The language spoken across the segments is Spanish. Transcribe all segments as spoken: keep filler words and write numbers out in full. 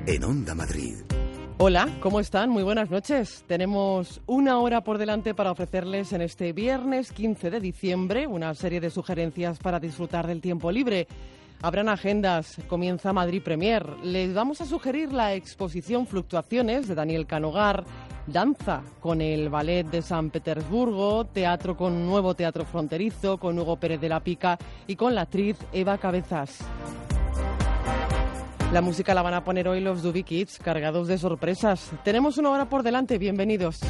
en Onda Madrid. Hola, ¿cómo están? Muy buenas noches. Tenemos una hora por delante para ofrecerles en este viernes quince de diciembre una serie de sugerencias para disfrutar del tiempo libre. Abran agendas, comienza Madrid Premier. Les vamos a sugerir la exposición Fluctuaciones de Daniel Canogar, danza con el Ballet de San Petersburgo, teatro con Nuevo Teatro Fronterizo, con Hugo Pérez de la Pica y con la actriz Eva Cabezas. La música la van a poner hoy los Dubi Kids, cargados de sorpresas. Tenemos una hora por delante, bienvenidos.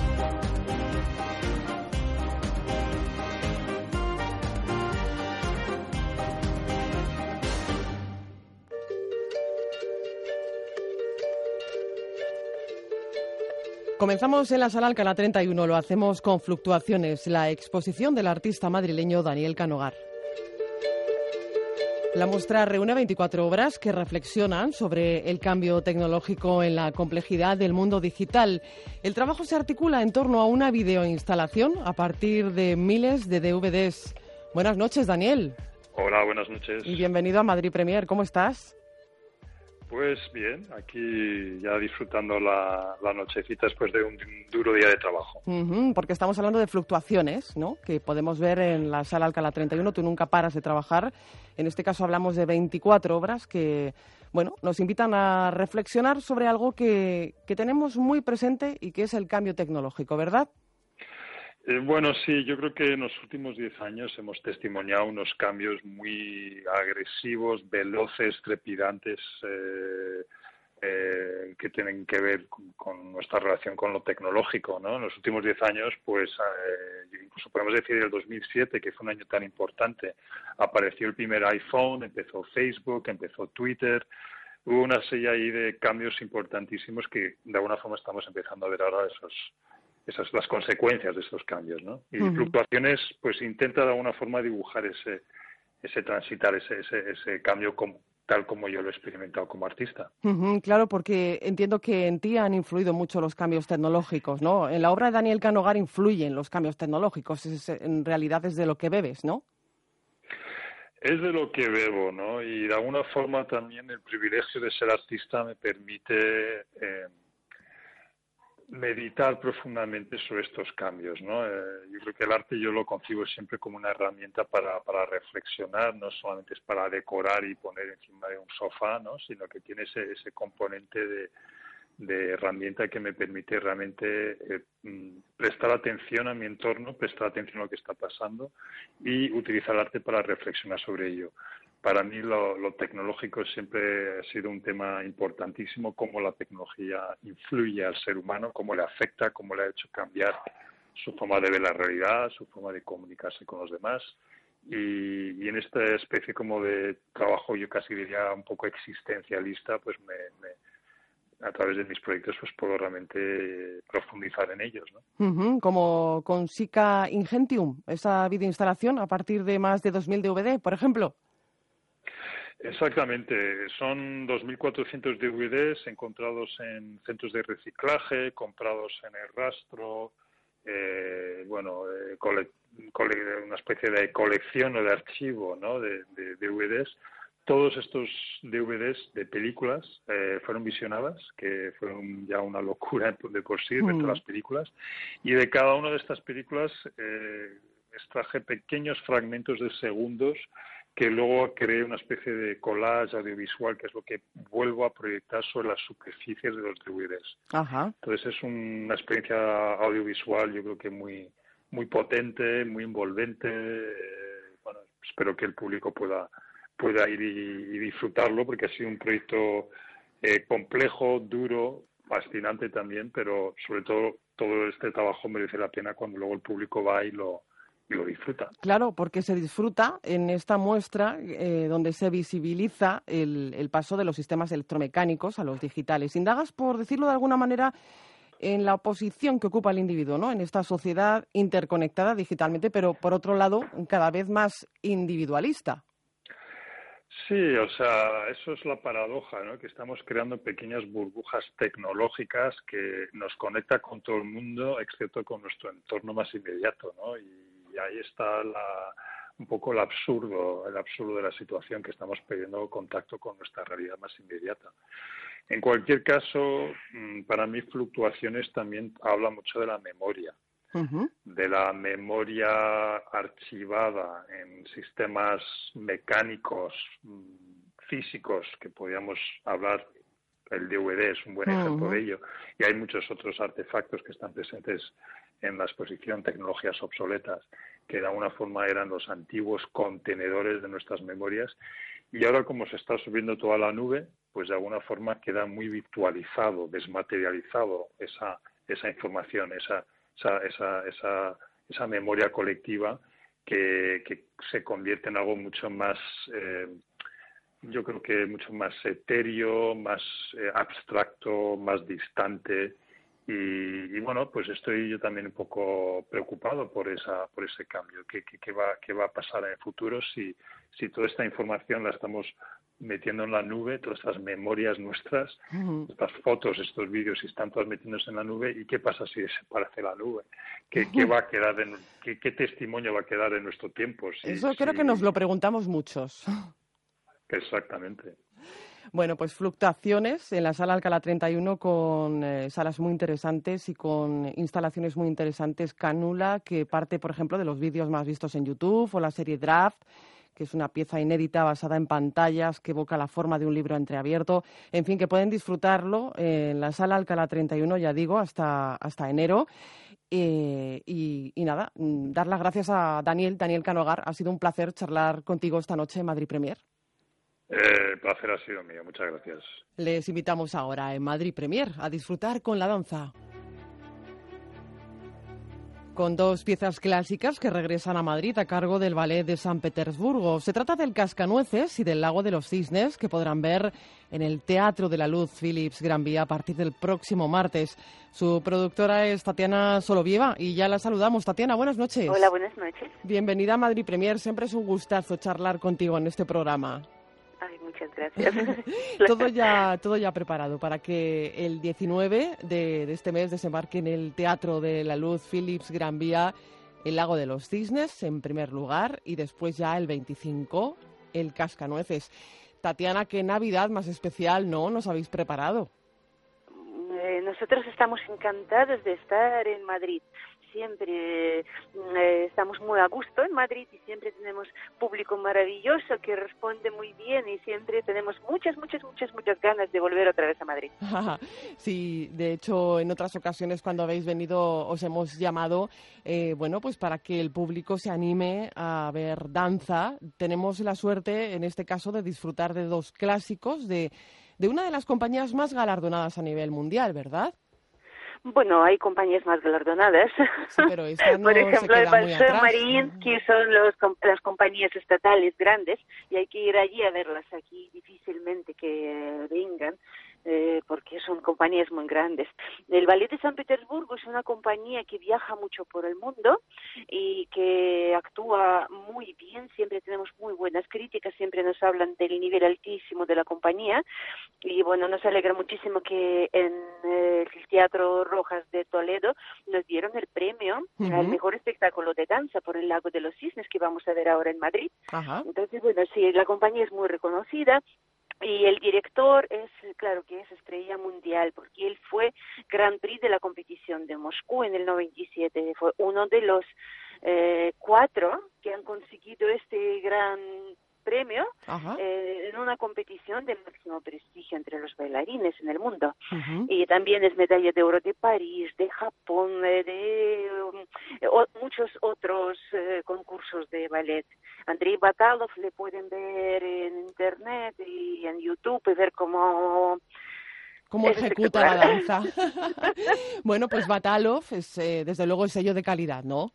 Comenzamos en la Sala Alcalá treinta y uno, lo hacemos con Fluctuaciones, la exposición del artista madrileño Daniel Canogar. La muestra reúne veinticuatro obras que reflexionan sobre el cambio tecnológico en la complejidad del mundo digital. El trabajo se articula en torno a una videoinstalación a partir de miles de D V Ds. Buenas noches, Daniel. Hola, buenas noches. Y bienvenido a Madrid Premier. ¿Cómo estás? Pues bien, aquí ya disfrutando la, la nochecita después de un duro día de trabajo. Uh-huh, porque estamos hablando de fluctuaciones, ¿no?, que podemos ver en la Sala Alcalá treinta y uno. Tú nunca paras de trabajar. En este caso hablamos de veinticuatro obras que, bueno, nos invitan a reflexionar sobre algo que, que tenemos muy presente y que es el cambio tecnológico, ¿verdad? Eh, bueno, sí, yo creo que en los últimos diez años hemos testimoniado unos cambios muy agresivos, veloces, trepidantes, eh, eh, que tienen que ver con, con nuestra relación con lo tecnológico, ¿no? En los últimos diez años, pues, eh, incluso podemos decir el dos mil siete, que fue un año tan importante, apareció el primer iPhone, empezó Facebook, empezó Twitter. Hubo una serie ahí de cambios importantísimos que de alguna forma estamos empezando a ver ahora esos... esas las consecuencias de estos cambios, ¿no? Y uh-huh. Fluctuaciones, pues intenta de alguna forma dibujar ese ese transitar, ese ese, ese cambio como, tal como yo lo he experimentado como artista. Uh-huh, claro, porque entiendo que en ti han influido mucho los cambios tecnológicos, ¿no? En la obra de Daniel Canogar influyen los cambios tecnológicos, es, en realidad es de lo que bebes, ¿no? Es de lo que bebo, ¿no? Y de alguna forma también el privilegio de ser artista me permite... Eh, meditar profundamente sobre estos cambios, ¿no? Eh, yo creo que el arte yo lo concibo siempre como una herramienta para, para reflexionar, no solamente es para decorar y poner encima de un sofá, ¿no? Sino que tiene ese, ese componente de, de herramienta que me permite realmente eh, prestar atención a mi entorno, prestar atención a lo que está pasando y utilizar el arte para reflexionar sobre ello. Para mí lo, lo tecnológico siempre ha sido un tema importantísimo, cómo la tecnología influye al ser humano, cómo le afecta, cómo le ha hecho cambiar su forma de ver la realidad, su forma de comunicarse con los demás. Y, y en esta especie como de trabajo, yo casi diría un poco existencialista, pues me, me, a través de mis proyectos pues puedo realmente profundizar en ellos, ¿no? Uh-huh, como con Sica Ingentium, esa videoinstalación a partir de más de dos mil D V D, por ejemplo. Exactamente, son dos mil cuatrocientos D V Ds encontrados en centros de reciclaje, comprados en el rastro, eh, bueno, eh, cole, cole, una especie de colección o de archivo, ¿no?, de, de, de D V Ds. Todos estos D V Ds de películas eh, fueron visionadas, que fueron ya una locura de por sí, de todas las películas, y de cada una de estas películas eh, extraje pequeños fragmentos de segundos que luego creé una especie de collage audiovisual, que es lo que vuelvo a proyectar sobre las superficies de los D V Ds. Ajá. Entonces es una experiencia audiovisual, yo creo que muy muy potente, muy envolvente. Eh, bueno, espero que el público pueda pueda ir y, y disfrutarlo, porque ha sido un proyecto eh, complejo, duro, fascinante también, pero sobre todo todo este trabajo merece la pena cuando luego el público va y lo y lo disfruta. Claro, porque se disfruta en esta muestra eh, donde se visibiliza el, el paso de los sistemas electromecánicos a los digitales. Indagas, por decirlo de alguna manera, en la posición que ocupa el individuo, ¿no?, en esta sociedad interconectada digitalmente, pero por otro lado cada vez más individualista. Sí, o sea, eso es la paradoja, ¿no?, que estamos creando pequeñas burbujas tecnológicas que nos conecta con todo el mundo, excepto con nuestro entorno más inmediato, ¿no? Y Y ahí está la, un poco el absurdo, el absurdo de la situación, que estamos perdiendo contacto con nuestra realidad más inmediata. En cualquier caso, para mí fluctuaciones también habla mucho de la memoria, uh-huh. de la memoria archivada en sistemas mecánicos, físicos, que podríamos hablar, el D V D es un buen uh-huh. ejemplo de ello, y hay muchos otros artefactos que están presentes en la exposición, tecnologías obsoletas, que de alguna forma eran los antiguos contenedores de nuestras memorias, y ahora como se está subiendo toda la nube, pues de alguna forma queda muy virtualizado, desmaterializado esa esa información, esa esa esa esa, esa memoria colectiva que, que se convierte en algo mucho más, eh, yo creo que mucho más etéreo, más eh, abstracto, más distante. Y, y bueno, pues estoy yo también un poco preocupado por esa por ese cambio. ¿Qué, qué, qué va qué va a pasar en el futuro si si toda esta información la estamos metiendo en la nube, todas estas memorias nuestras, uh-huh. estas fotos, estos vídeos, si están todas metiéndose en la nube? ¿Y qué pasa si desaparece la nube? ¿Qué, uh-huh. qué va a quedar en, qué, qué testimonio va a quedar en nuestro tiempo? Si, Eso creo si... que nos lo preguntamos muchos. Exactamente. Bueno, pues fluctuaciones en la sala Alcalá treinta y uno con eh, salas muy interesantes y con instalaciones muy interesantes. Cánula, que parte, por ejemplo, de los vídeos más vistos en YouTube, o la serie Draft, que es una pieza inédita basada en pantallas que evoca la forma de un libro entreabierto. En fin, que pueden disfrutarlo en la sala Alcalá treinta y uno, ya digo, hasta, hasta enero. Eh, y, y nada, dar las gracias a Daniel, Daniel Canogar. Ha sido un placer charlar contigo esta noche en Madrid Premier. Eh, el placer ha sido mío, muchas gracias. Les invitamos ahora en Madrid Premier a disfrutar con la danza. Con dos piezas clásicas que regresan a Madrid a cargo del Ballet de San Petersburgo. Se trata del Cascanueces y del Lago de los Cisnes, que podrán ver en el Teatro de la Luz Philips Gran Vía a partir del próximo martes. Su productora es Tatiana Solovieva y ya la saludamos. Tatiana, buenas noches. Hola, buenas noches. Bienvenida a Madrid Premier. Siempre es un gustazo charlar contigo en este programa. Ay, muchas gracias. todo ya todo ya preparado para que el diecinueve de, de este mes desembarque en el Teatro de la Luz Philips Gran Vía el Lago de los Cisnes en primer lugar y después ya el veinticinco el Cascanueces. Tatiana, qué Navidad más especial, ¿no? Nos habéis preparado. Eh, nosotros estamos encantados de estar en Madrid. Siempre eh, estamos muy a gusto en Madrid y siempre tenemos público maravilloso que responde muy bien y siempre tenemos muchas, muchas, muchas, muchas ganas de volver otra vez a Madrid. Sí, de hecho, en otras ocasiones cuando habéis venido os hemos llamado, eh, bueno, pues para que el público se anime a ver danza. Tenemos la suerte, en este caso, de disfrutar de dos clásicos de, de una de las compañías más galardonadas a nivel mundial, ¿verdad? Bueno, hay compañías más galardonadas. Sí, pero esta no Por ejemplo, se el queda muy atrás. Marín, que son los, las compañías estatales grandes, y hay que ir allí a verlas. Aquí difícilmente que vengan, eh, porque son compañías muy grandes. El Ballet de San Petersburgo es una compañía que viaja mucho por el mundo y que actúa muy bien. Siempre tenemos muy buenas críticas, siempre nos hablan del nivel altísimo de la compañía. Y bueno, nos alegra muchísimo que en eh, el Teatro Rojas de Toledo nos dieron el premio uh-huh. al mejor espectáculo de danza por el Lago de los Cisnes que vamos a ver ahora en Madrid. Uh-huh. Entonces, bueno, sí, la compañía es muy reconocida. Y el director es, claro que es estrella mundial, porque él fue Grand Prix de la competición de Moscú en el noventa y siete. Fue uno de los eh, cuatro que han conseguido este gran premio eh, en una competición de máximo prestigio entre los bailarines en el mundo. Uh-huh. Y también es medalla de oro de París, de Japón, de, de um, o, muchos otros eh, concursos de ballet. Andrei Batalov le pueden ver en internet y en YouTube y ver cómo cómo ejecuta la danza. Bueno, pues Batalov es eh, desde luego el sello de calidad, ¿no?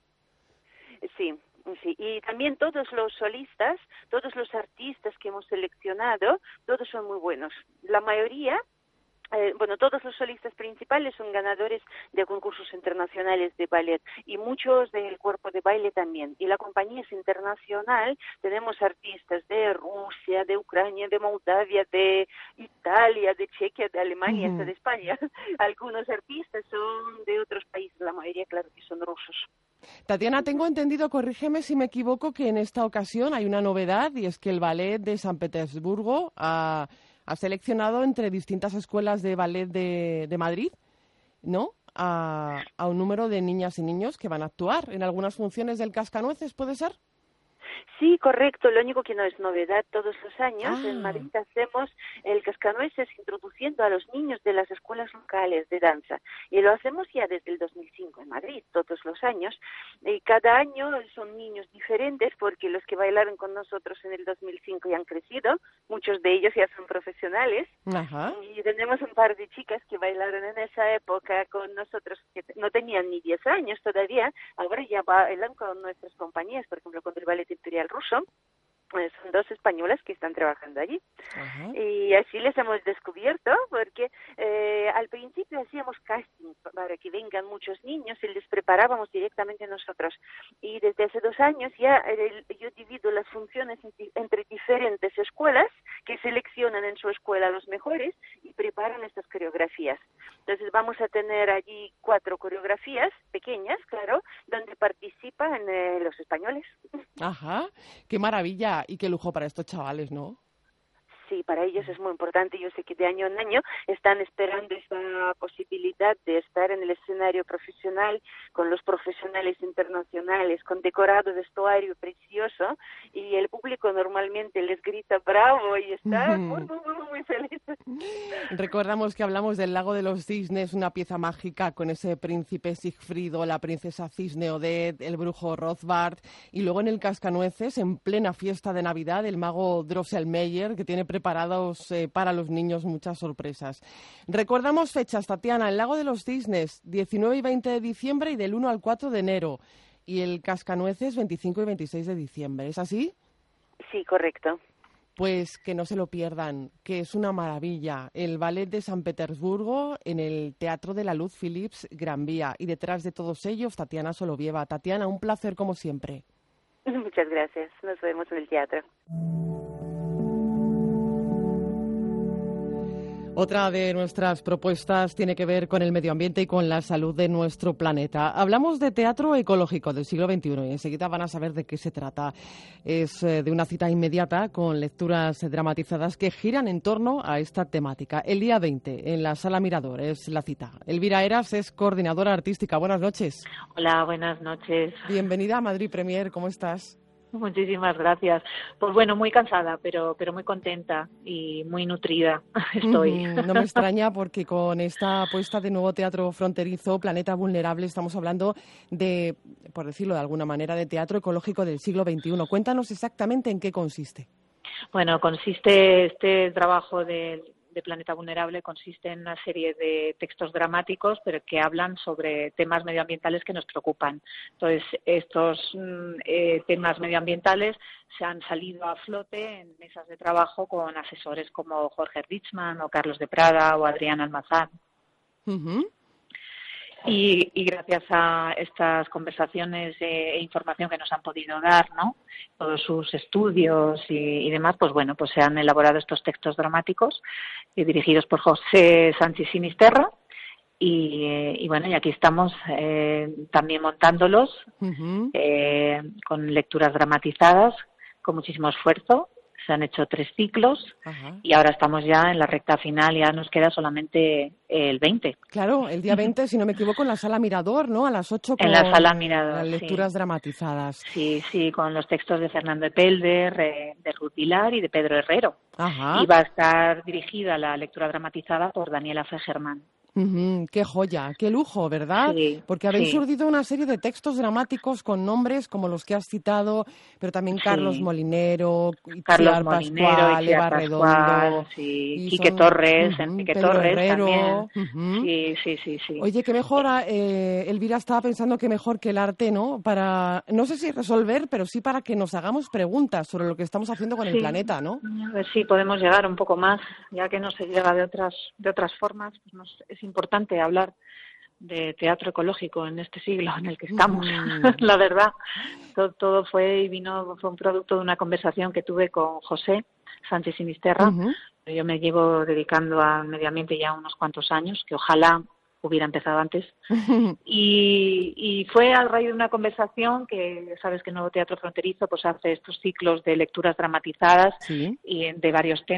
Sí. Sí, y también todos los solistas, todos los artistas que hemos seleccionado, todos son muy buenos. La mayoría, eh, bueno, todos los solistas principales son ganadores de concursos internacionales de ballet y muchos del cuerpo de baile también. Y la compañía es internacional, tenemos artistas de Rusia, de Ucrania, de Moldavia, de Italia, de Chequia, de Alemania, uh-huh. hasta de España. Algunos artistas son de otros países, la mayoría, claro, que son rusos. Tatiana, tengo entendido, corrígeme si me equivoco, que en esta ocasión hay una novedad y es que el Ballet de San Petersburgo ha, ha seleccionado entre distintas escuelas de ballet de, de Madrid, ¿no? A, a un número de niñas y niños que van a actuar en algunas funciones del Cascanueces, ¿puede ser? Sí, correcto. Lo único que no es novedad, todos los años Ah. en Madrid hacemos el Cascanueces introduciendo a los niños de las escuelas locales de danza. Y lo hacemos ya desde el dos mil cinco en Madrid, todos los años. Y cada año son niños diferentes porque los que bailaron con nosotros en el dos mil cinco ya han crecido. Muchos de ellos ya son profesionales. Ajá. Y tenemos un par de chicas que bailaron en esa época con nosotros que no tenían ni diez años todavía. Ahora ya bailan con nuestras compañías, por ejemplo, con el Ballet Imperial Ruso. Eh, son dos españolas que están trabajando allí. Ajá. Y así les hemos descubierto porque eh, al principio hacíamos casting para que vengan muchos niños y les preparábamos directamente nosotros. Y desde hace dos años ya eh, yo divido las funciones entre diferentes escuelas que seleccionan en su escuela a los mejores y preparan estas coreografías. Entonces vamos a tener allí cuatro coreografías pequeñas, claro, donde participan eh, los españoles. Ajá, qué maravilla y qué lujo para estos chavales, ¿no? Sí, para ellos es muy importante. Yo sé que de año en año están esperando esta posibilidad de estar en el escenario profesional con los profesionales internacionales, con decorado vestuario precioso, y el público normalmente les grita bravo y están muy, muy, muy, muy felices. Recordamos que hablamos del Lago de los Cisnes, una pieza mágica con ese príncipe Sigfrido, la princesa Cisne Odette, el brujo Rothbard, y luego en el Cascanueces, en plena fiesta de Navidad, el mago Drosselmeyer, que tiene preparados eh, para los niños muchas sorpresas. Recordamos fechas, Tatiana, el Lago de los Cisnes, diecinueve y veinte de diciembre y del uno al cuatro de enero. Y el Cascanueces, veinticinco y veintiséis de diciembre. ¿Es así? Sí, correcto. Pues que no se lo pierdan, que es una maravilla. El Ballet de San Petersburgo en el Teatro de la Luz Philips Gran Vía. Y detrás de todos ellos, Tatiana Solovieva. Tatiana, un placer como siempre. Muchas gracias. Nos vemos en el teatro. Otra de nuestras propuestas tiene que ver con el medio ambiente y con la salud de nuestro planeta. Hablamos de teatro ecológico del siglo veintiuno y enseguida van a saber de qué se trata. Es eh, de una cita inmediata con lecturas dramatizadas que giran en torno a esta temática. El día veinte, en la Sala Mirador, es la cita. Elvira Eras es coordinadora artística. Buenas noches. Hola, buenas noches. Bienvenida a Madrid Premier. ¿Cómo estás? Muchísimas gracias. Pues bueno, muy cansada, pero pero muy contenta y muy nutrida estoy. Mm, no me extraña porque con esta apuesta de nuevo teatro fronterizo, Planeta Vulnerable, estamos hablando de, por decirlo de alguna manera, de teatro ecológico del siglo veintiuno. Cuéntanos exactamente en qué consiste. Bueno, consiste este trabajo de, de Planeta Vulnerable consiste en una serie de textos dramáticos, pero que hablan sobre temas medioambientales que nos preocupan. Entonces, estos eh, temas medioambientales se han salido a flote en mesas de trabajo con asesores como Jorge Richman o Carlos de Prada o Adrián Almazán. Uh-huh. Y, y gracias a estas conversaciones e información que nos han podido dar, ¿no? Todos sus estudios y, y demás, pues bueno, pues se han elaborado estos textos dramáticos eh, dirigidos por José Sánchez Sinisterra y, eh, y bueno, y aquí estamos eh, también montándolos uh-huh. eh, con lecturas dramatizadas con muchísimo esfuerzo. Se han hecho tres ciclos. Ajá. Y ahora estamos ya en la recta final, ya nos queda solamente el veinte. Claro, el día veinte, si no me equivoco, en la Sala Mirador, ¿no? A las ocho con en la Sala Mirador, las lecturas sí. dramatizadas. Sí, sí, con los textos de Fernando Epelder, de, de Ruth Pilar y de Pedro Herrero. Ajá. Y va a estar dirigida la lectura dramatizada por Daniela Fegerman. Uh-huh, qué joya, qué lujo, ¿verdad? Sí, porque habéis sí. surdido una serie de textos dramáticos con nombres como los que has citado, pero también Carlos sí. Molinero, Carlos Itziar Molinero, Pascual, Itziar Eva Pascual, Redondo, sí. Quique son, Torres, uh-huh, Enrique Pedro Torres Herrero, también. Uh-huh. Sí, sí, sí, sí. Oye, qué mejor, eh, Elvira estaba pensando que mejor que el arte, ¿no? Para, no sé si resolver, pero sí para que nos hagamos preguntas sobre lo que estamos haciendo con sí. el planeta, ¿no? A ver si podemos llegar un poco más, ya que no se llega de otras de otras formas, pues nos, es importante hablar de teatro ecológico en este siglo en el que estamos. Mm. La verdad, todo, todo fue y vino, fue un producto de una conversación que tuve con José Sánchez Sinisterra. Uh-huh. Yo me llevo dedicando al medio ambiente ya unos cuantos años, que ojalá hubiera empezado antes. Uh-huh. Y, y fue a raíz de una conversación que, sabes que el Nuevo Teatro Fronterizo pues hace estos ciclos de lecturas dramatizadas, ¿sí?, y de varios temas.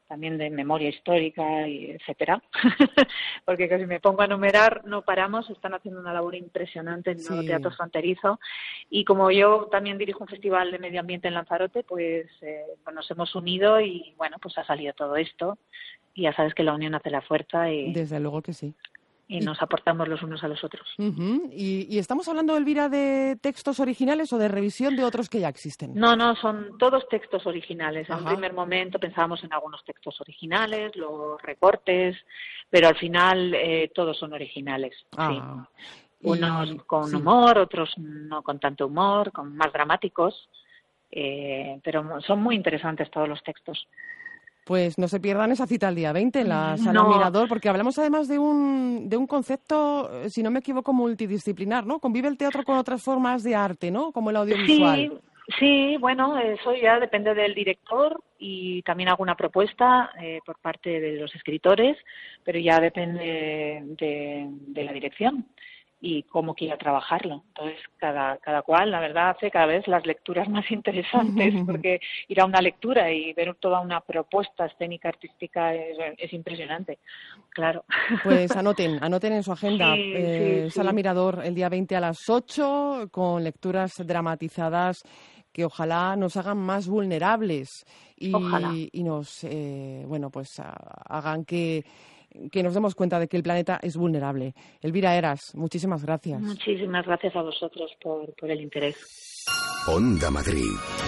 también de memoria histórica, y etcétera. Porque que si me pongo a enumerar, no paramos, están haciendo una labor impresionante en el Nuevo Sí. Teatro Fronterizo. Y como yo también dirijo un festival de medio ambiente en Lanzarote, pues, eh, pues nos hemos unido y bueno, pues ha salido todo esto. Y ya sabes que la unión hace la fuerza y, Desde luego que sí. y nos aportamos los unos a los otros. Uh-huh. ¿Y, ¿Y estamos hablando, Elvira, de textos originales o de revisión de otros que ya existen? No, no, son todos textos originales. En Ajá. un primer momento pensábamos en algunos textos originales, luego recortes, pero al final eh, todos son originales. Ah. Sí. Unos Y- con sí. humor, otros no con tanto humor, con más dramáticos, eh, pero son muy interesantes todos los textos. Pues no se pierdan esa cita el día veinte en la Sala No. Mirador, porque hablamos además de un, de un concepto, eh, si no me equivoco, multidisciplinar, ¿no? Convive el teatro con otras formas de arte, ¿no? Como el audiovisual. Sí, sí, bueno, eso ya depende del director y también alguna propuesta eh, por parte de los escritores, pero ya depende de, de la dirección y cómo quiera trabajarlo. Entonces, cada, cada cual, la verdad, hace cada vez las lecturas más interesantes, porque ir a una lectura y ver toda una propuesta escénica artística es, es impresionante, claro. Pues anoten, anoten en su agenda. Sí, eh, sí, sí. Sala Mirador el día veinte a las ocho, con lecturas dramatizadas que ojalá nos hagan más vulnerables y, Ojalá. y nos, eh, bueno, pues a- hagan que, que nos demos cuenta de que el planeta es vulnerable. Elvira Eras, muchísimas gracias. Muchísimas gracias a vosotros por, por el interés. Onda Madrid.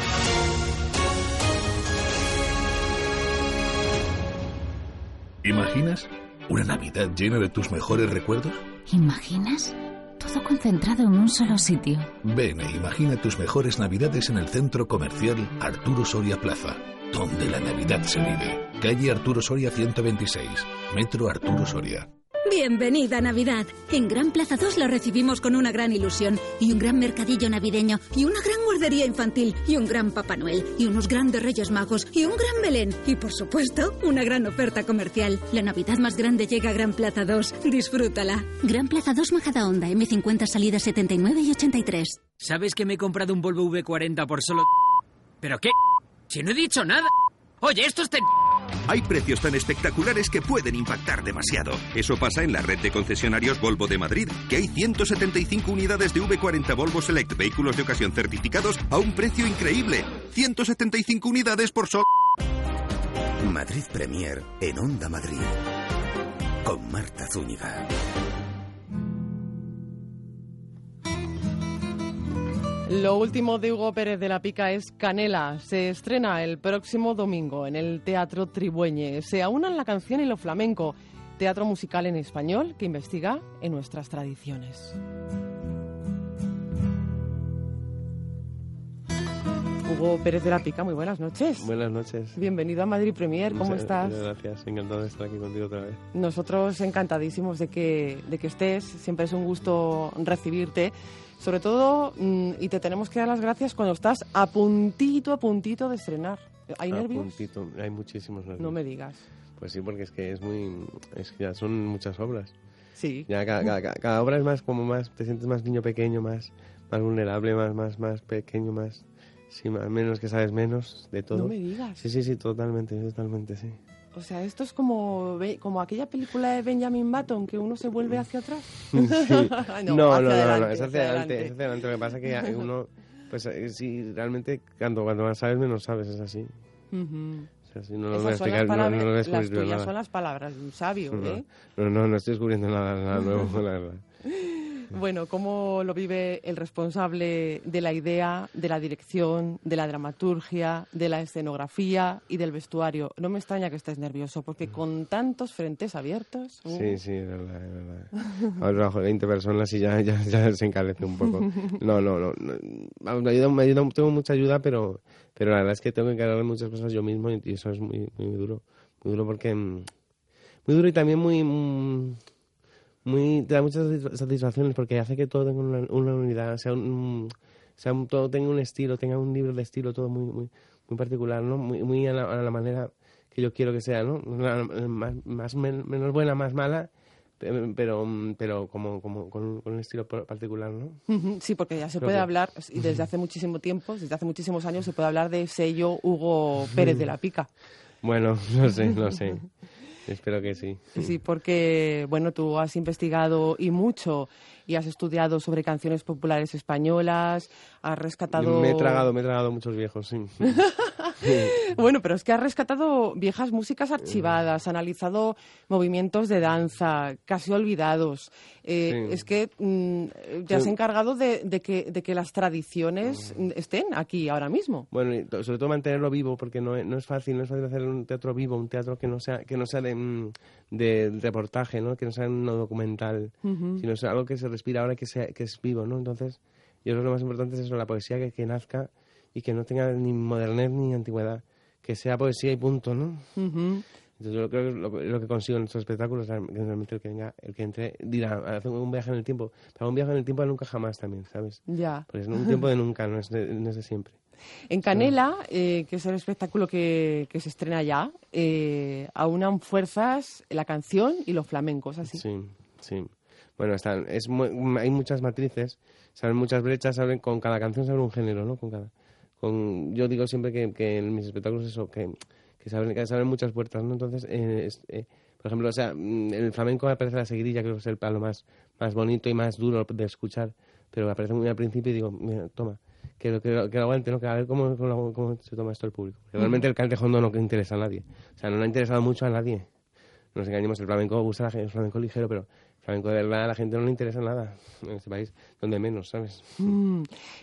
¿Imaginas una Navidad llena de tus mejores recuerdos? ¿Imaginas? Todo concentrado en un solo sitio. Ven e imagina tus mejores Navidades en el centro comercial Arturo Soria Plaza, donde la Navidad se vive. Calle Arturo Soria ciento veintiséis, Metro Arturo Soria. Bienvenida Navidad. En Gran Plaza dos la recibimos con una gran ilusión y un gran mercadillo navideño y una gran guardería infantil y un gran Papá Noel y unos grandes Reyes Magos y un gran Belén y, por supuesto, una gran oferta comercial. La Navidad más grande llega a Gran Plaza dos. Disfrútala. Gran Plaza dos Majadahonda, eme cincuenta salida setenta y nueve y ochenta y tres. ¿Sabes que me he comprado un Volvo V cuarenta por solo... ¿Pero qué? Si no he dicho nada. Oye, esto es... Te... Hay precios tan espectaculares que pueden impactar demasiado. Eso pasa en la red de concesionarios Volvo de Madrid, que hay ciento setenta y cinco unidades de V cuarenta Volvo Select, vehículos de ocasión certificados a un precio increíble. ciento setenta y cinco unidades por solo... Madrid Premier en Onda Madrid. Con Marta Zúñiga. Lo último de Hugo Pérez de la Pica es Canela. Se estrena el próximo domingo en el Teatro Tribueñe. Se aunan la canción y lo flamenco. Teatro musical en español que investiga en nuestras tradiciones. Hugo Pérez de la Pica, muy buenas noches. Buenas noches. Bienvenido a Madrid Premier, ¿cómo Muchas, estás? Muchas gracias, encantado de estar aquí contigo otra vez. Nosotros encantadísimos de que, de que estés, siempre es un gusto recibirte. Sobre todo, mmm, y te tenemos que dar las gracias cuando estás a puntito, a puntito de estrenar. ¿Hay a nervios? Puntito, hay muchísimos nervios. No me digas. Pues sí, porque es que es muy, es que ya son muchas obras. Sí. Ya cada, cada, cada obra es más como más, te sientes más niño pequeño, más, más vulnerable, más, más, más pequeño, más, sí, más, menos que sabes menos de todo. No me digas. Sí, sí, sí, totalmente, totalmente, sí. O sea, esto es como, como aquella película de Benjamin Button, que uno se vuelve hacia atrás. Sí. no, no, no, hacia no, adelante, no, es hacia hacia adelante, adelante. es hacia adelante. Lo que pasa es que uno, pues eh, sí, realmente cuando, cuando más sabes, menos sabes, es así. Uh-huh. O sea, si no lo Esas voy a son explicar, las no, palabras, no lo voy a las descubrir tuyas nada. son las palabras de un sabio, no, ¿eh? No, no, no estoy descubriendo nada, nada nuevo, la verdad. Bueno, ¿cómo lo vive el responsable de la idea, de la dirección, de la dramaturgia, de la escenografía y del vestuario? No me extraña que estés nervioso, porque con tantos frentes abiertos... Uh. Sí, sí, es verdad, es verdad. Ahora bajo veinte personas y ya, ya, ya se encarece un poco. No, no, no. no. Me ayuda, me ayuda, tengo mucha ayuda, pero, pero la verdad es que tengo que encargarme muchas cosas yo mismo y eso es muy, muy duro. Muy duro porque... Muy duro y también muy... muy Muy, te da muchas satisfacciones porque hace que todo tenga una, una unidad, sea, un, sea un, todo tenga un estilo, tenga un nivel de estilo, todo muy muy muy particular, ¿no? Muy, muy a, la, a la manera que yo quiero que sea, ¿no? La, más, más menos buena, más mala, pero pero como como con, con un estilo particular, ¿no? Sí, porque ya se Creo puede que... hablar, y desde hace muchísimo tiempo, desde hace muchísimos años, se puede hablar de sello Hugo Pérez de la Pica. Bueno, no sé, no sé. Espero que sí. Sí, porque, bueno, tú has investigado y mucho y has estudiado sobre canciones populares españolas, has rescatado... Me he tragado, me he tragado muchos viejos, sí. Bueno, pero es que has rescatado viejas músicas archivadas, analizado movimientos de danza casi olvidados. Eh, sí. Es que mm, te has sí. encargado de, de, que, de que las tradiciones mm. estén aquí ahora mismo. Bueno, y sobre todo mantenerlo vivo, porque no, no es fácil, no es fácil hacer un teatro vivo, un teatro que no sea que no sea de, de reportaje, ¿no? Que no sea un documental, uh-huh. sino sea algo que se respira ahora, que sea que es vivo, ¿no? Entonces, yo creo que lo más importante es eso, la poesía que, que nazca y que no tenga ni modernez ni antigüedad, que sea poesía y punto, ¿no? Uh-huh. Entonces yo creo que lo, lo que consigo en estos espectáculos es realmente el que venga, el que entre, dirá, hace un viaje en el tiempo, pero un viaje en el tiempo de nunca jamás también, ¿sabes? Ya. Porque es un tiempo de nunca, no es de, no es de siempre. En Canela, eh, que es el espectáculo que, que se estrena ya, eh, aunan fuerzas la canción y los flamencos, ¿así? Sí, sí. Bueno, están, es muy, hay muchas matrices, salen muchas brechas, salen, con cada canción sale un género, ¿no? Con cada, con, yo digo siempre que, que en mis espectáculos eso, que, que, salen, que salen muchas puertas, ¿no? Entonces, eh, es, eh, por ejemplo, o sea, en el flamenco aparece la seguidilla, creo que es el palo más, más bonito y más duro de escuchar, pero aparece muy al principio y digo, mira, toma, que lo, que lo, que lo aguante, ¿no? Que a ver cómo, cómo, cómo se toma esto el público. Porque realmente el cante hondo no interesa a nadie, o sea, no le ha interesado mucho a nadie. No nos engañemos, el flamenco gusta a la gente, el flamenco ligero, pero el flamenco de verdad a la gente no le interesa nada en este país, donde menos, ¿sabes? Mm.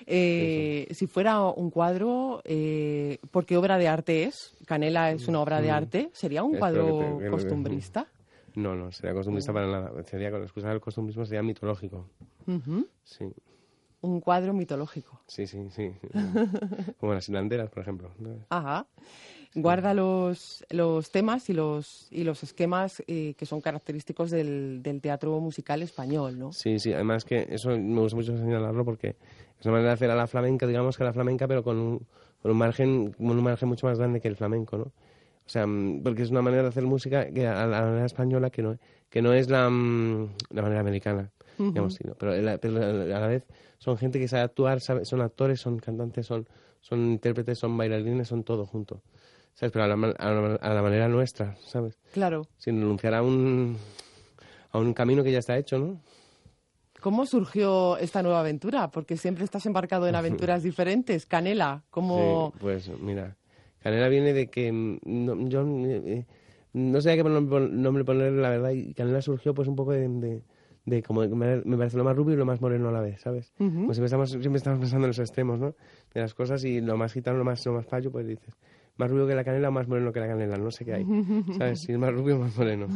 Eh, si fuera un cuadro, eh, ¿por qué obra de arte es? Canela es una obra de arte, ¿sería un cuadro que te, que costumbrista? Que... No, no, sería costumbrista para nada. Sería, con la excusa del costumbrismo, sería mitológico. Uh-huh. Sí. Un cuadro mitológico. Sí, sí, sí. Como las hilanderas, por ejemplo. Ajá. Guarda los, los temas y los, y los esquemas eh, que son característicos del, del teatro musical español, ¿no? Sí, sí. Además que eso me gusta mucho señalarlo porque es una manera de hacer a la flamenca, digamos que a la flamenca, pero con un, con un margen con un margen mucho más grande que el flamenco, ¿no? O sea, porque es una manera de hacer música que a la manera española que no, que no es la, la manera americana. Uh-huh. Digamos, sino, pero, la, pero a la vez son gente que sabe actuar, sabe, son actores, son cantantes, son, son intérpretes, son bailarines, son todo junto, ¿sabes? Pero a la, a la, a la manera nuestra, ¿sabes? Claro. Sin renunciar a un, a un camino que ya está hecho, ¿no? ¿Cómo surgió esta nueva aventura? Porque siempre estás embarcado en aventuras diferentes. Canela, ¿cómo...? Sí, pues mira, Canela viene de que no, yo eh, no sabía qué nombre ponerle, la verdad, y Canela surgió pues un poco de... de de como me parece lo más rubio y lo más moreno a la vez, ¿sabes? Uh-huh. Pues siempre estamos, siempre estamos pensando en los extremos, ¿no? De las cosas, y lo más gitano, lo más, lo más payo, pues dices, más rubio que la canela o más moreno que la canela, no sé qué hay, ¿sabes? Si es más rubio o más moreno.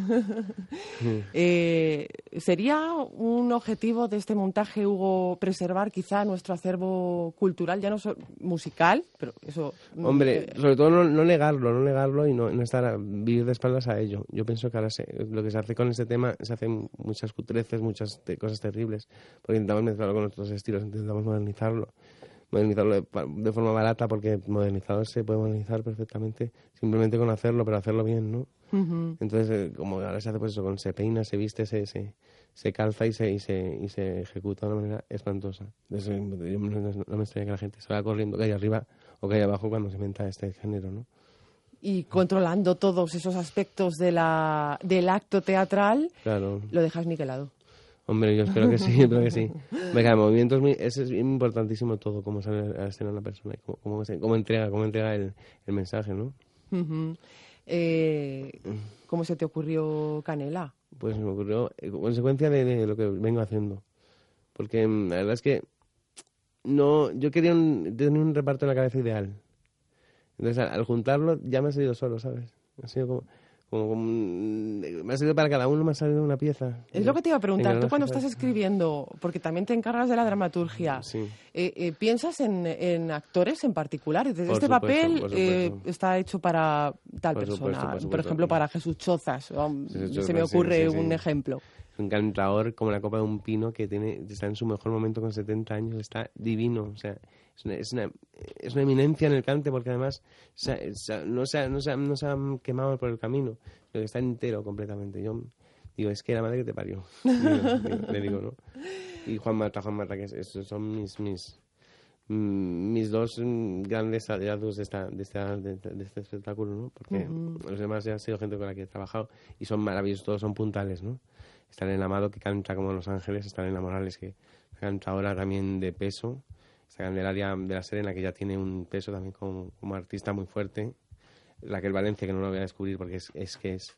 eh, ¿Sería un objetivo de este montaje, Hugo, preservar quizá nuestro acervo cultural, ya no so- musical, pero eso... Hombre, eh, sobre todo no, no negarlo, no negarlo y no, no estar a vivir de espaldas a ello. Yo pienso que ahora se, lo que se hace con este tema, se hacen muchas cutreces, muchas te, cosas terribles, porque intentamos mezclarlo con otros estilos, intentamos modernizarlo. modernizarlo de, de forma barata, porque modernizado se puede modernizar perfectamente simplemente con hacerlo, pero hacerlo bien, ¿no? Uh-huh. Entonces, eh, como ahora se hace pues eso, con se peina, se viste, se, se, se calza y se, y, se, y se ejecuta de una manera espantosa. Entonces, yo no, no me extraña que la gente se vaya corriendo que hay arriba o que hay abajo cuando se inventa este género, ¿no? Y controlando todos esos aspectos de la, del acto teatral, claro. Lo dejas niquelado. Hombre, yo espero que sí, espero que sí. Venga, el movimiento es, muy, es, es importantísimo todo, cómo sale a la escena una persona, cómo, cómo, se, cómo entrega, cómo entrega el, el mensaje, ¿no? Uh-huh. Eh, ¿Cómo se te ocurrió Canela? Pues me ocurrió en consecuencia de, de lo que vengo haciendo. Porque la verdad es que no, yo quería un, tener un reparto en la cabeza ideal. Entonces, al, al juntarlo, ya me ha salido solo, ¿sabes? Ha sido como... Como, como, me ha salido para cada uno, me ha salido una pieza. Es lo que te iba a preguntar. Tú cuando estás escribiendo, porque también te encargas de la dramaturgia, sí. eh, eh, ¿piensas en, en actores en particular? Dices, este supuesto, papel eh, está hecho para tal por persona. Supuesto, por, supuesto, por ejemplo, sí. para Jesús Chozas. Um, Jesús se me ocurre sí, sí, un sí. ejemplo. Un cantador como la copa de un pino que tiene está en su mejor momento con setenta años, está divino. O sea, es una, es una, es una eminencia en el cante porque además se, se, no, se, no, se, no se ha quemado por el camino, sino que está entero completamente. Yo digo, es que la madre que te parió. Digo, digo, le digo, ¿no? Y Juan Mata, Juan Mata, que es, esos son mis, mis, mis dos grandes hallazgos de, esta, de, esta, de, de este espectáculo, ¿no? Porque uh-huh. los demás ya han sido gente con la que he trabajado y son maravillosos, todos son puntales, ¿no? Está Elena Amado, que canta como Los Ángeles, está Elena Morales, que canta ahora también de peso, está Candelaria de la Serena, que ya tiene un peso también como, como artista muy fuerte, la que el Valencia, que no lo voy a descubrir porque es, es que es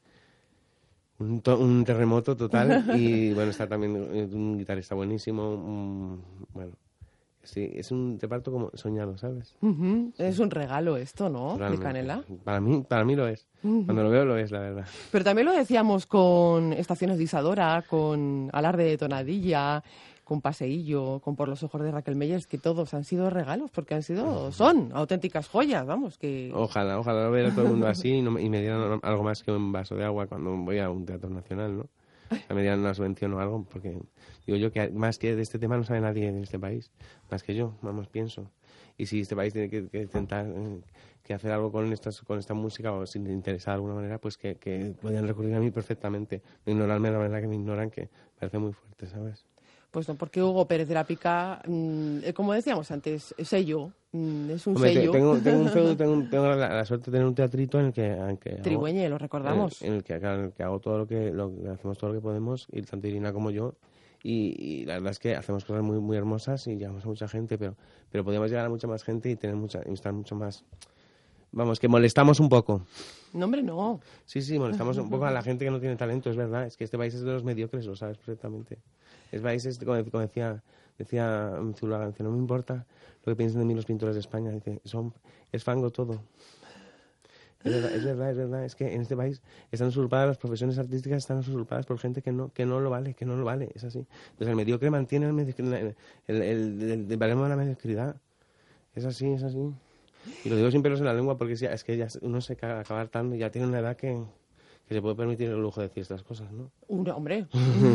un, to- un terremoto total, y bueno, está también un guitarrista buenísimo, un, bueno... Sí, es un reparto como soñado, ¿sabes? Uh-huh. Es un regalo esto, ¿no? Realmente. De Canela. Para mí, para mí lo es. Uh-huh. Cuando lo veo lo es, la verdad. Pero también lo decíamos con Estaciones de Isadora, con Alarde de Tonadilla, con Paseillo, con Por los ojos de Raquel Meyers, que todos han sido regalos, porque han sido, son auténticas joyas, vamos, que... Ojalá, ojalá lo viera todo el mundo así y, no, y me dieran algo más que un vaso de agua cuando voy a un teatro nacional, ¿no? Me dieran una subvención o algo, porque digo yo que más que de este tema no sabe nadie en este país, más que yo, vamos, pienso. Y si este país tiene que, que intentar eh, que hacer algo con, estas, con esta música, o si le interesa de alguna manera, pues que, que puedan recurrir a mí perfectamente, no ignorarme de la manera que me ignoran, que parece muy fuerte, ¿sabes? Pues no, porque Hugo Pérez de la Pica, mmm, como decíamos antes, es sello, mmm, es un Hombre, sello. Tengo, tengo, un feudo, tengo, tengo la, la suerte de tener un teatrito en el que... En que Trigüeñe, lo recordamos. En, en el que, en el que hago todo lo que, lo, hacemos todo lo que podemos, y tanto Irina como yo, y, y la verdad es que hacemos cosas muy muy hermosas y llegamos a mucha gente, pero pero podemos llegar a mucha más gente y tener mucha, y estar mucho más... Vamos, que molestamos un poco. No, hombre, no. Sí, sí, molestamos un poco a la gente que no tiene talento, es verdad. Es que este país es de los mediocres, lo sabes perfectamente. Este país es, como, como decía, decía Zulaga, dice, no me importa lo que piensen de mí los pintores de España. Dice, son, es fango todo. Es verdad, es verdad, es verdad. Es que en este país están usurpadas las profesiones artísticas, están usurpadas por gente que no, que no lo vale, que no lo vale. Es así. Entonces el mediocre mantiene el, mediocre, el, el, el, el, el baremo de la mediocridad. Es así, es así. Y lo digo sin pelos en la lengua porque es que ya uno se acaba hartando y ya tiene una edad que, que se puede permitir el lujo de decir estas cosas, ¿no? Una, hombre.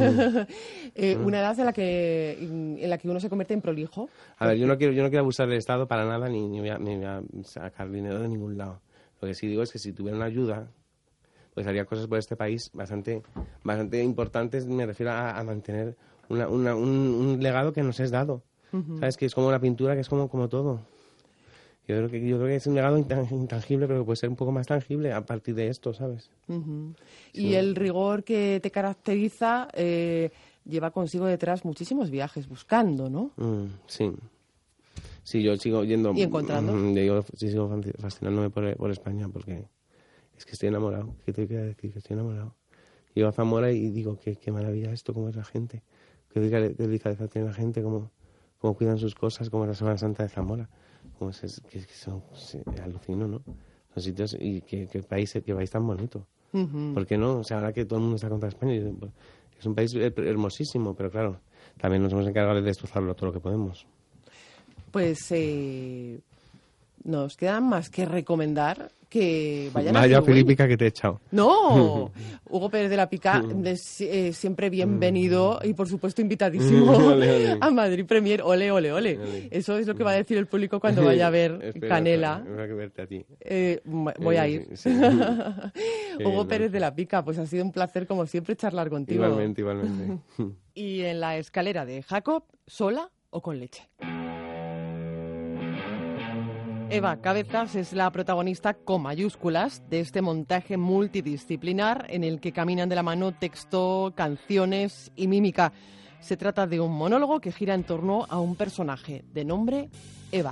eh, una edad en la que en la que uno se convierte en prolijo. A ver, yo no quiero yo no quiero abusar del Estado para nada, ni, ni, voy a, ni voy a sacar dinero de ningún lado. Lo que sí digo es que si tuviera una ayuda, pues haría cosas por este país bastante bastante importantes. Me refiero a, a mantener una, una, un, un legado que nos es dado. Uh-huh. ¿Sabes? Que es como la pintura, que es como, como todo. Yo creo que yo creo que es un legado intangible, pero que puede ser un poco más tangible a partir de esto, ¿sabes? Uh-huh. Sí. Y el rigor que te caracteriza eh, lleva consigo detrás muchísimos viajes buscando, ¿no? Mm, sí. Sí, yo sigo yendo... ¿Y encontrando? Mm, yo sí sigo fascinándome por, por España, porque es que estoy enamorado. ¿Qué te quiero decir? Que estoy enamorado. Llego a Zamora y digo, qué, qué maravilla esto, cómo es la gente. Qué delicadeza tiene la gente, cómo, cómo cuidan sus cosas, cómo es la Semana Santa de Zamora. Como es, que, que son, se, alucino, ¿no? Son sitios y que, que país que país tan bonito. Uh-huh. ¿Por qué no? O sea, ahora que todo el mundo está contra España, es un país hermosísimo, pero claro, también nos hemos encargado de destrozarlo todo lo que podemos. Pues eh, nos queda más que recomendar que vayan Vaya a Filipica que te he echado. No, Hugo Pérez de la Pica, es, eh, siempre bienvenido y por supuesto invitadísimo ole, ole. a Madrid Premier. Ole, ole, ole, ole. Eso es lo que va a decir el público cuando vaya a ver espera, Canela. Espera que verte a ti. Eh, voy a ir. Sí, sí. Hugo Pérez de la Pica, pues ha sido un placer como siempre charlar contigo. Igualmente, igualmente. Y en la escalera de Jacob, ¿sola o con leche? Eva Cabezas es la protagonista con mayúsculas de este montaje multidisciplinar en el que caminan de la mano texto, canciones y mímica. Se trata de un monólogo que gira en torno a un personaje de nombre Eva.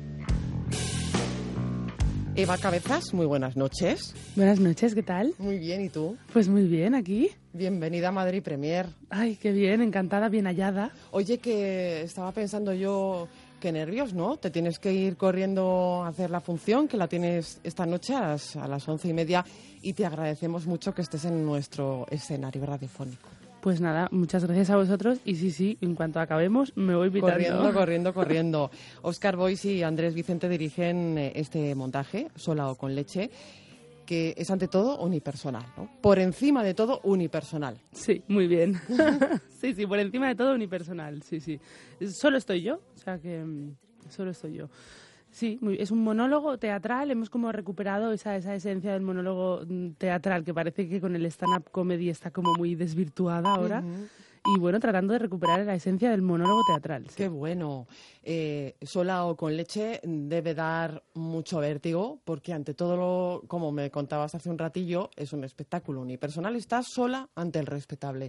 Eva Cabezas, muy buenas noches. Buenas noches, ¿qué tal? Muy bien, ¿y tú? Pues muy bien, aquí. Bienvenida a Madrid Premier. Ay, qué bien, encantada, bien hallada. Oye, que estaba pensando yo... Qué nervios, ¿no? Te tienes que ir corriendo a hacer la función, que la tienes esta noche a las, a las once y media, y te agradecemos mucho que estés en nuestro escenario radiofónico. Pues nada, muchas gracias a vosotros, y sí, sí, en cuanto acabemos me voy pitando. Corriendo, corriendo, corriendo. Óscar Boix y Andrés Vicente dirigen este montaje, Sola o con leche, que es ante todo unipersonal, ¿no? Por encima de todo unipersonal. Sí, muy bien. sí, sí, por encima de todo unipersonal, sí, sí. Solo estoy yo, o sea que solo estoy yo. Sí, muy, es un monólogo teatral, hemos como recuperado esa, esa esencia del monólogo teatral que parece que con el stand-up comedy está como muy desvirtuada ahora. Uh-huh. y bueno, tratando de recuperar la esencia del monólogo teatral. Sí. Qué bueno. Eh, sola o con leche debe dar mucho vértigo, porque ante todo, lo, como me contabas hace un ratillo, es un espectáculo unipersonal. Estás sola ante el respetable.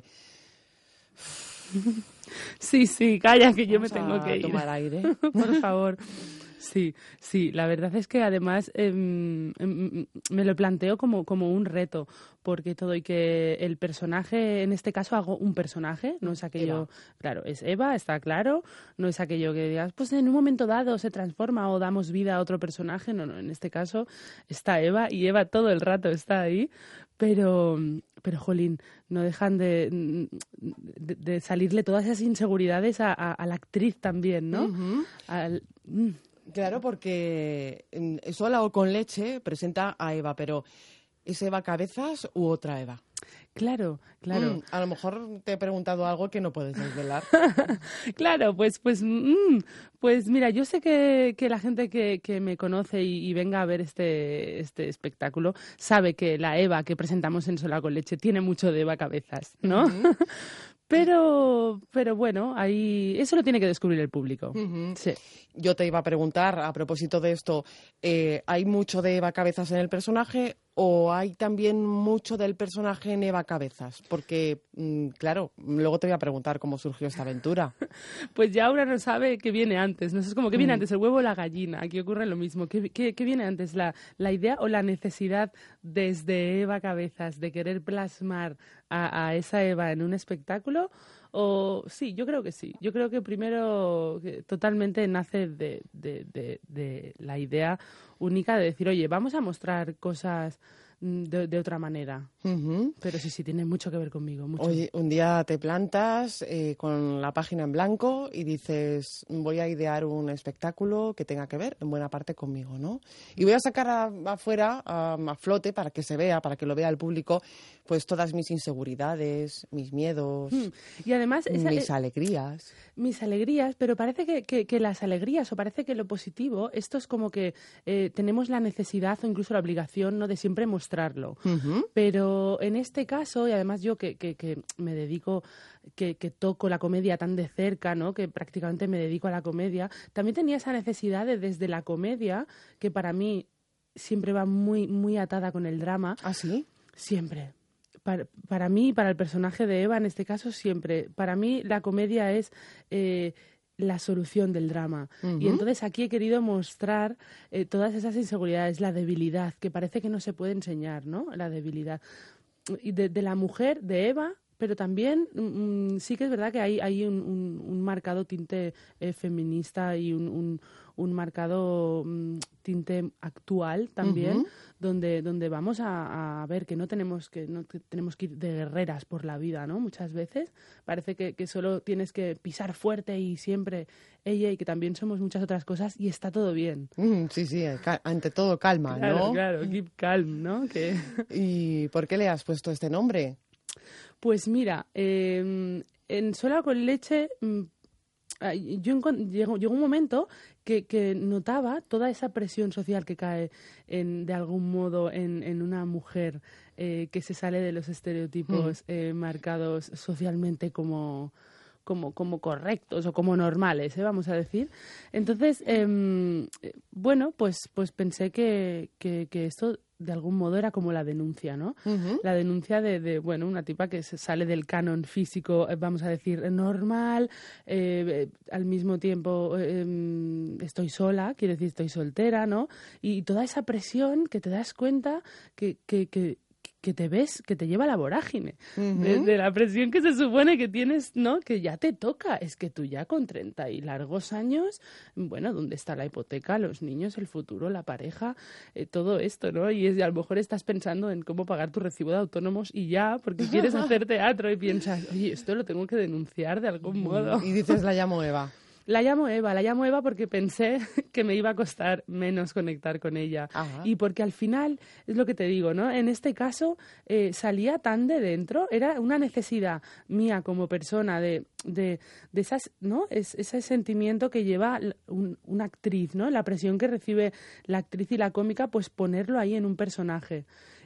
Sí, sí, calla, que yo Vamos me tengo a que ir. tomar aire. Por favor. Sí, sí, la verdad es que además eh, me lo planteo como, como un reto, porque todo y que el personaje, en este caso hago un personaje, no es aquello, Eva. Claro, es Eva, está claro, no es aquello que digas, pues en un momento dado se transforma o damos vida a otro personaje, no, no, en este caso está Eva y Eva todo el rato está ahí, pero, pero jolín, no dejan de, de, de salirle todas esas inseguridades a, a, a la actriz también, ¿no? Uh-huh. Al, mm. Claro, porque sola o con leche presenta a Eva, pero ¿es Eva Cabezas u otra Eva? Claro, claro. Mm, a lo mejor te he preguntado algo que no puedes desvelar. Claro, pues, pues, mm, pues mira, yo sé que, que la gente que, que me conoce y, y venga a ver este, este espectáculo sabe que la Eva que presentamos en Sola con leche tiene mucho de Eva Cabezas, ¿no? Uh-huh. Pero, pero bueno, ahí eso lo tiene que descubrir el público. Uh-huh. Sí. Yo te iba a preguntar, a propósito de esto, eh, ¿hay mucho de Eva Cabezas en el personaje o hay también mucho del personaje en Eva Cabezas? Porque, mm, claro, luego te voy a preguntar cómo surgió esta aventura. Pues ya uno no sabe qué viene antes, ¿no? Es como, ¿qué viene antes, el huevo o la gallina? Aquí ocurre lo mismo. ¿Qué, qué, qué viene antes, la, la idea o la necesidad desde Eva Cabezas de querer plasmar a, a esa Eva en un espectáculo? O sí, yo creo que sí. Yo creo que primero que totalmente nace de, de, de, de la idea única de decir, oye, vamos a mostrar cosas de, de otra manera. Uh-huh. Pero sí, sí, tiene mucho que ver conmigo. Mucho. Oye, un día te plantas eh, con la página en blanco y dices, voy a idear un espectáculo que tenga que ver en buena parte conmigo, ¿no? Y voy a sacar a, afuera, a, a flote, para que se vea, para que lo vea el público, pues todas mis inseguridades, mis miedos, hmm. y además esa, mis alegrías. Mis alegrías, pero parece que, que, que las alegrías o parece que lo positivo, esto es como que eh, tenemos la necesidad o incluso la obligación, ¿no?, de siempre mostrarlo. Uh-huh. Pero en este caso, y además yo que, que, que me dedico, que, que toco la comedia tan de cerca, ¿no?, que prácticamente me dedico a la comedia, también tenía esa necesidad de desde la comedia, que para mí siempre va muy, muy atada con el drama. ¿Ah, sí? Siempre. Para, para mí, para el personaje de Eva, en este caso, siempre. Para mí, la comedia es eh, la solución del drama. Uh-huh. Y entonces aquí he querido mostrar eh, todas esas inseguridades, la debilidad, que parece que no se puede enseñar, ¿no? La debilidad. Y de, de la mujer, de Eva, pero también mm, sí que es verdad que hay, hay un, un, un marcado tinte eh, feminista y un, un, un marcado mm, tinte actual también, uh-huh. donde, donde vamos a, a ver que no tenemos que no que tenemos que ir de guerreras por la vida, ¿no? Muchas veces parece que, que solo tienes que pisar fuerte y siempre ella, y que también somos muchas otras cosas y está todo bien. Mm, sí, sí, cal- ante todo calma, claro, ¿no? Claro, keep calm, ¿no? Que... ¿Y por qué le has puesto este nombre? Pues mira, eh, en Sola con leche yo encont- llegó, llegó un momento que, que notaba toda esa presión social que cae en, de algún modo en, en una mujer eh, que se sale de los estereotipos mm. eh, marcados socialmente como, como, como correctos o como normales, ¿eh? Vamos a decir. Entonces, eh, bueno, pues, pues pensé que, que, que esto de algún modo era como la denuncia, ¿no? Uh-huh. La denuncia de, de, bueno, una tipa que se sale del canon físico, vamos a decir, normal, eh, al mismo tiempo eh, estoy sola, quiere decir estoy soltera, ¿no? Y toda esa presión que te das cuenta que, que, que que te ves, que te lleva a la vorágine, uh-huh. de, de la presión que se supone que tienes, ¿no? Que ya te toca. Es que tú ya con treinta y largos años, bueno, ¿dónde está la hipoteca, los niños, el futuro, la pareja, eh, todo esto, ¿no? Y es, a lo mejor estás pensando en cómo pagar tu recibo de autónomos y ya, porque quieres hacer teatro y piensas, oye, esto lo tengo que denunciar de algún modo. Y dices, la llamo Eva. La llamo Eva, la llamo Eva porque pensé que me iba a costar menos conectar con ella. Ajá. Y porque al final, es lo que te digo, ¿no? En este caso, eh, salía tan de dentro, era una necesidad mía como persona de, de, de esas, ¿no? Es, ese sentimiento que lleva un, una actriz, ¿no? La presión que recibe la actriz y la cómica, pues ponerlo ahí en un personaje.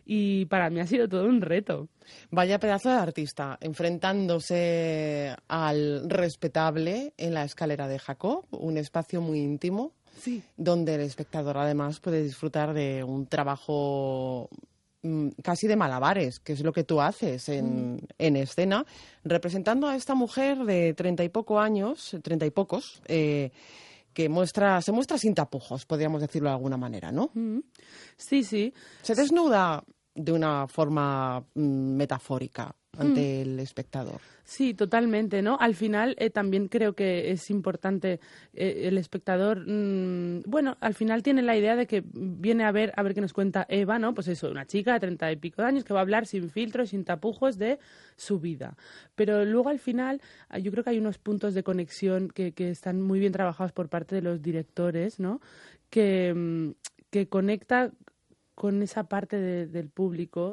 y para mí ha sido todo un reto. Vaya pedazo de artista, enfrentándose al respetable en la escalera de Jacob, un espacio muy íntimo, sí, donde el espectador además puede disfrutar de un trabajo casi de malabares, que es lo que tú haces en, mm. en escena, representando a esta mujer de treinta y poco años, treinta y pocos, eh, que muestra, se muestra sin tapujos, podríamos decirlo de alguna manera, ¿no? Mm. Sí, sí. Se desnuda de una forma mm, metafórica ante mm. el espectador. Sí, totalmente, ¿no? Al final eh, también creo que es importante eh, el espectador, mmm, bueno, al final tiene la idea de que viene a ver a ver qué nos cuenta Eva, ¿no? Pues eso, una chica de treinta y pico de años que va a hablar sin filtros, sin tapujos de su vida. Pero luego al final yo creo que hay unos puntos de conexión que, que están muy bien trabajados por parte de los directores, ¿no? Que, que conecta con esa parte de, del público,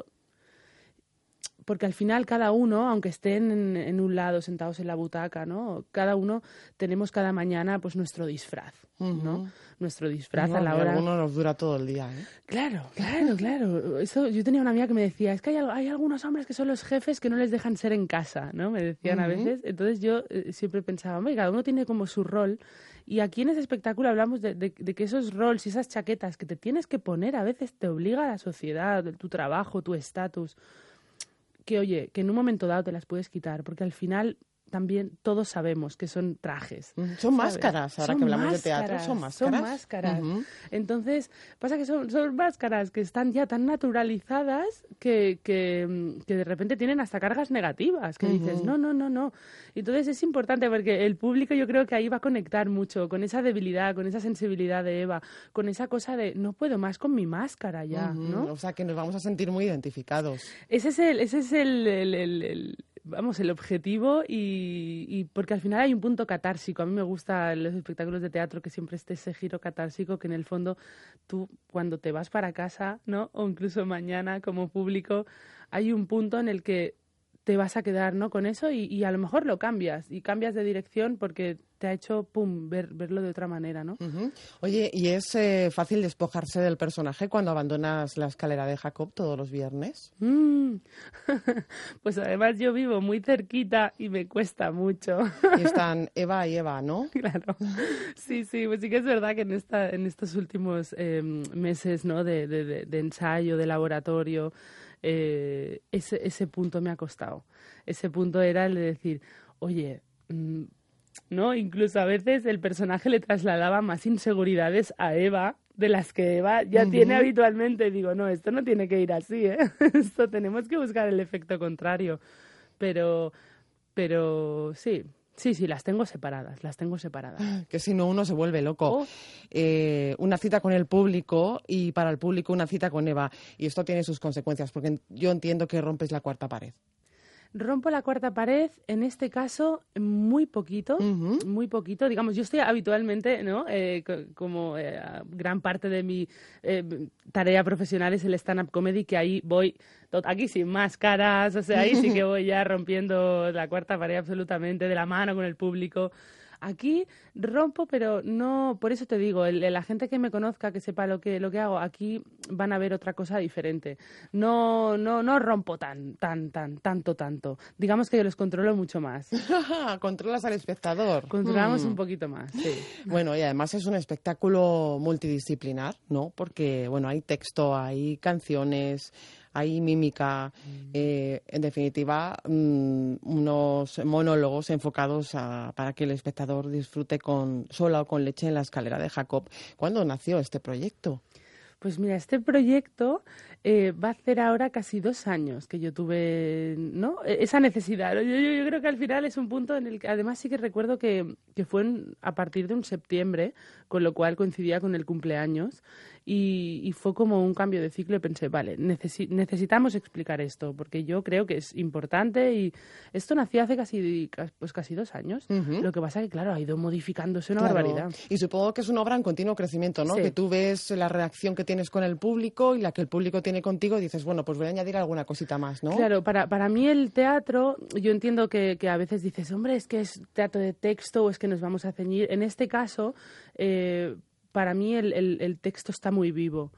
porque al final cada uno, aunque estén en, en un lado sentados en la butaca, ¿no? Cada uno tenemos cada mañana pues nuestro disfraz, ¿no? Uh-huh. Nuestro disfraz no, a la hora. Alguno nos dura todo el día, ¿eh? Claro, claro, claro. Eso, yo tenía una amiga que me decía, es que hay, hay algunos hombres que son los jefes que no les dejan ser en casa, ¿no? Me decían uh-huh. a veces. Entonces yo eh, siempre pensaba, hombre, cada uno tiene como su rol. Y aquí en ese espectáculo hablamos de, de, de que esos roles y esas chaquetas que te tienes que poner a veces te obliga a la sociedad, tu trabajo, tu estatus. Que, oye, que en un momento dado te las puedes quitar, porque al final también todos sabemos que son trajes. Son ¿sabes? Máscaras, ahora son que hablamos máscaras, de teatro, son máscaras. Son máscaras. Uh-huh. Entonces, pasa que son, son máscaras que están ya tan naturalizadas que, que, que de repente tienen hasta cargas negativas, que uh-huh. dices, no, no, no, no. Entonces es importante porque el público yo creo que ahí va a conectar mucho con esa debilidad, con esa sensibilidad de Eva, con esa cosa de no puedo más con mi máscara ya, uh-huh. ¿no? O sea, que nos vamos a sentir muy identificados. Ese es el... Ese es el, el, el, el vamos, el objetivo y, y porque al final hay un punto catársico. A mí me gustan los espectáculos de teatro que siempre esté ese giro catársico, que en el fondo tú cuando te vas para casa, ¿no? O incluso mañana como público, hay un punto en el que te vas a quedar, ¿no? Con eso y, y a lo mejor lo cambias y cambias de dirección porque te ha hecho, pum, ver, verlo de otra manera, ¿no? Uh-huh. Oye, ¿y es eh, fácil despojarse del personaje cuando abandonas la escalera de Jacob todos los viernes? Mm. Pues además yo vivo muy cerquita y me cuesta mucho. Y están Eva y Eva, ¿no? Claro. Sí, sí, pues sí que es verdad que en esta, en estos últimos eh, meses, ¿no? De, de, de, de ensayo, de laboratorio, eh, ese, ese punto me ha costado. Ese punto era el de decir, oye, mmm, ¿no? Incluso a veces el personaje le trasladaba más inseguridades a Eva de las que Eva ya uh-huh. tiene habitualmente. Digo, no, esto no tiene que ir así, ¿eh? Esto tenemos que buscar el efecto contrario. Pero, pero sí, sí, sí, las tengo separadas, las tengo separadas. Que si no uno se vuelve loco. Oh. Eh, una cita con el público y para el público una cita con Eva. Y esto tiene sus consecuencias, porque yo entiendo que rompes la cuarta pared. Rompo la cuarta pared, en este caso, muy poquito, uh-huh. muy poquito. Digamos, yo estoy habitualmente, ¿no? Eh, como eh, gran parte de mi eh, tarea profesional es el stand-up comedy, que ahí voy, aquí sin máscaras, o sea, ahí sí que voy ya rompiendo la cuarta pared absolutamente, de la mano con el público. Aquí rompo, pero no, por eso te digo, el, la gente que me conozca, que sepa lo que lo que hago, aquí van a ver otra cosa diferente. No, no, no rompo tan, tan, tan, tanto, tanto. Digamos que yo los controlo mucho más. Controlas al espectador. Controlamos mm. un poquito más, sí. Bueno, y además es un espectáculo multidisciplinar, ¿no? Porque, bueno, hay texto, hay canciones, hay mímica, eh, en definitiva, mmm, unos monólogos enfocados a, para que el espectador disfrute con sola o con leche en la escalera de Jacob. ¿Cuándo nació este proyecto? Pues mira, este proyecto eh, va a hacer ahora casi dos años que yo tuve, ¿no? Esa necesidad. Yo, yo, yo creo que al final es un punto en el que, además sí que recuerdo que, que fue en, a partir de un septiembre, con lo cual coincidía con el cumpleaños. Y, y fue como un cambio de ciclo y pensé, vale, necesi- necesitamos explicar esto, porque yo creo que es importante y esto nació hace casi pues casi dos años. Uh-huh. Lo que pasa que, claro, ha ido modificándose una claro. barbaridad. Y supongo que es una obra en continuo crecimiento, ¿no? Sí. Que tú ves la reacción que tienes con el público y la que el público tiene contigo y dices, bueno, pues voy a añadir alguna cosita más, ¿no? Claro, para, para mí el teatro, yo entiendo que, que a veces dices, hombre, es que es teatro de texto o es que nos vamos a ceñir. En este caso, eh, para mí el, el, el texto está muy vivo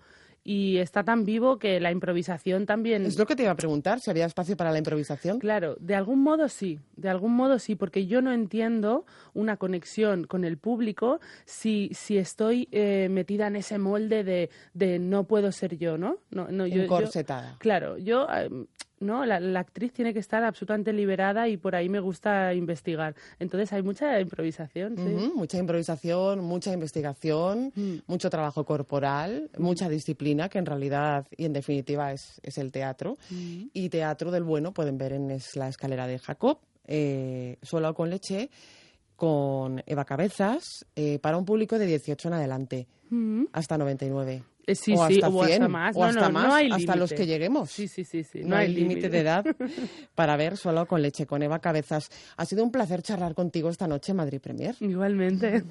y está tan vivo que la improvisación también... Es lo que te iba a preguntar, si había espacio para la improvisación. Claro, de algún modo sí, de algún modo sí, porque yo no entiendo una conexión con el público si, si estoy eh, metida en ese molde de, de no puedo ser yo, ¿no? no, no yo, Encorsetada. Yo, claro, yo... Eh, No, la, la actriz tiene que estar absolutamente liberada y por ahí me gusta investigar. Entonces hay mucha improvisación, sí. Uh-huh, mucha improvisación, mucha investigación, mm. mucho trabajo corporal, mm. mucha disciplina, que en realidad y en definitiva es, es el teatro. Mm. Y teatro del bueno pueden ver en es La escalera de Jacob, eh, Solo con leche, con Eva Cabezas, eh, para un público de dieciocho en adelante, mm. hasta noventa y nueve. Sí, o sí, hasta o cien, hasta más, o no, hasta, no, más, no hay hasta los que lleguemos. Sí, sí, sí, sí. No, no hay límite de edad para ver Solo con leche, con Eva Cabezas. Ha sido un placer charlar contigo esta noche en Madrid Premier. Igualmente.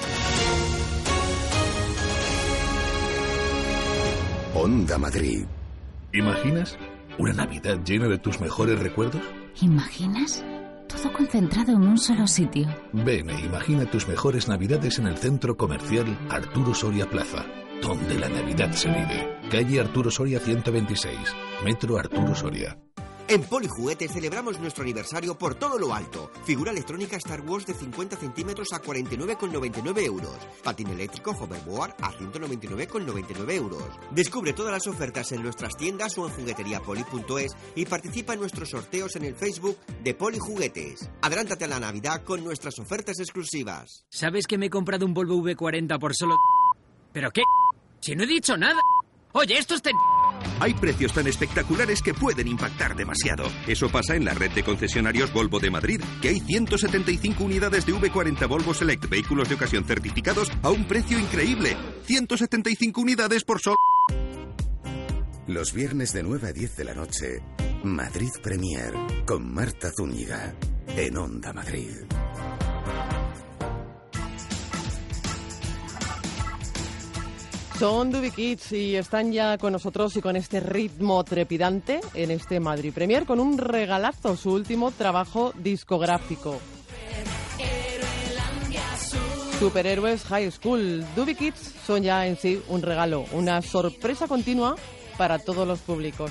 Onda Madrid. ¿Imaginas una Navidad llena de tus mejores recuerdos? ¿Imaginas? Todo concentrado en un solo sitio. Ven e imagina tus mejores Navidades en el centro comercial Arturo Soria Plaza, donde la Navidad se vive. Calle Arturo Soria ciento veintiséis, Metro Arturo Soria. En Polijuguetes celebramos nuestro aniversario por todo lo alto. Figura electrónica Star Wars de cincuenta centímetros a cuarenta y nueve con noventa y nueve euros. Patín eléctrico Hoverboard a ciento noventa y nueve con noventa y nueve euros. Descubre todas las ofertas en nuestras tiendas o en jugueteriapoli punto es y participa en nuestros sorteos en el Facebook de Polijuguetes. Adelántate a la Navidad con nuestras ofertas exclusivas. ¿Sabes que me he comprado un Volvo V cuarenta por solo... ¿Pero qué? Si no he dicho nada. Oye, esto es... Ten... Hay precios tan espectaculares que pueden impactar demasiado. Eso pasa en la red de concesionarios Volvo de Madrid, que hay ciento setenta y cinco unidades de V cuarenta Volvo Select, vehículos de ocasión certificados a un precio increíble. ciento setenta y cinco unidades por solo... Los viernes de nueve a diez de la noche, Madrid Premier, con Marta Zúñiga, en Onda Madrid. Son Dubi Kids y están ya con nosotros y con este ritmo trepidante en este Madrid Premier con un regalazo, su último trabajo discográfico. Superhéroes High School. Dubi Kids son ya en sí un regalo, una sorpresa continua para todos los públicos.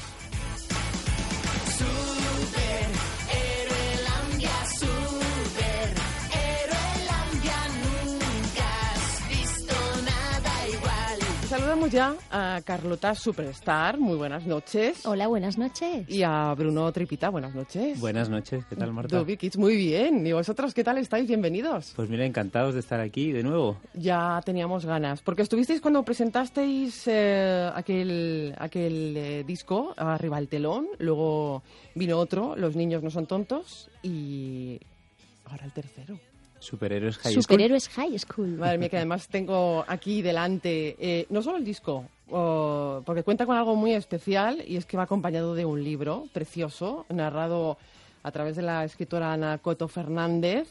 Saludamos ya a Carlota Superstar, muy buenas noches. Hola, buenas noches. Y a Bruno Tripita, buenas noches. Buenas noches, ¿qué tal, Marta? Dubi Kids, muy bien. ¿Y vosotros qué tal estáis? Bienvenidos. Pues mira, encantados de estar aquí de nuevo. Ya teníamos ganas, porque estuvisteis cuando presentasteis eh, aquel, aquel eh, disco, Arriba el telón, luego vino otro, Los niños no son tontos, y ahora el tercero. Superhéroes High School. Superhéroes High School. Madre mía, que además tengo aquí delante eh, no solo el disco, oh, porque cuenta con algo muy especial y es que va acompañado de un libro precioso, narrado a través de la escritora Ana Coto Fernández,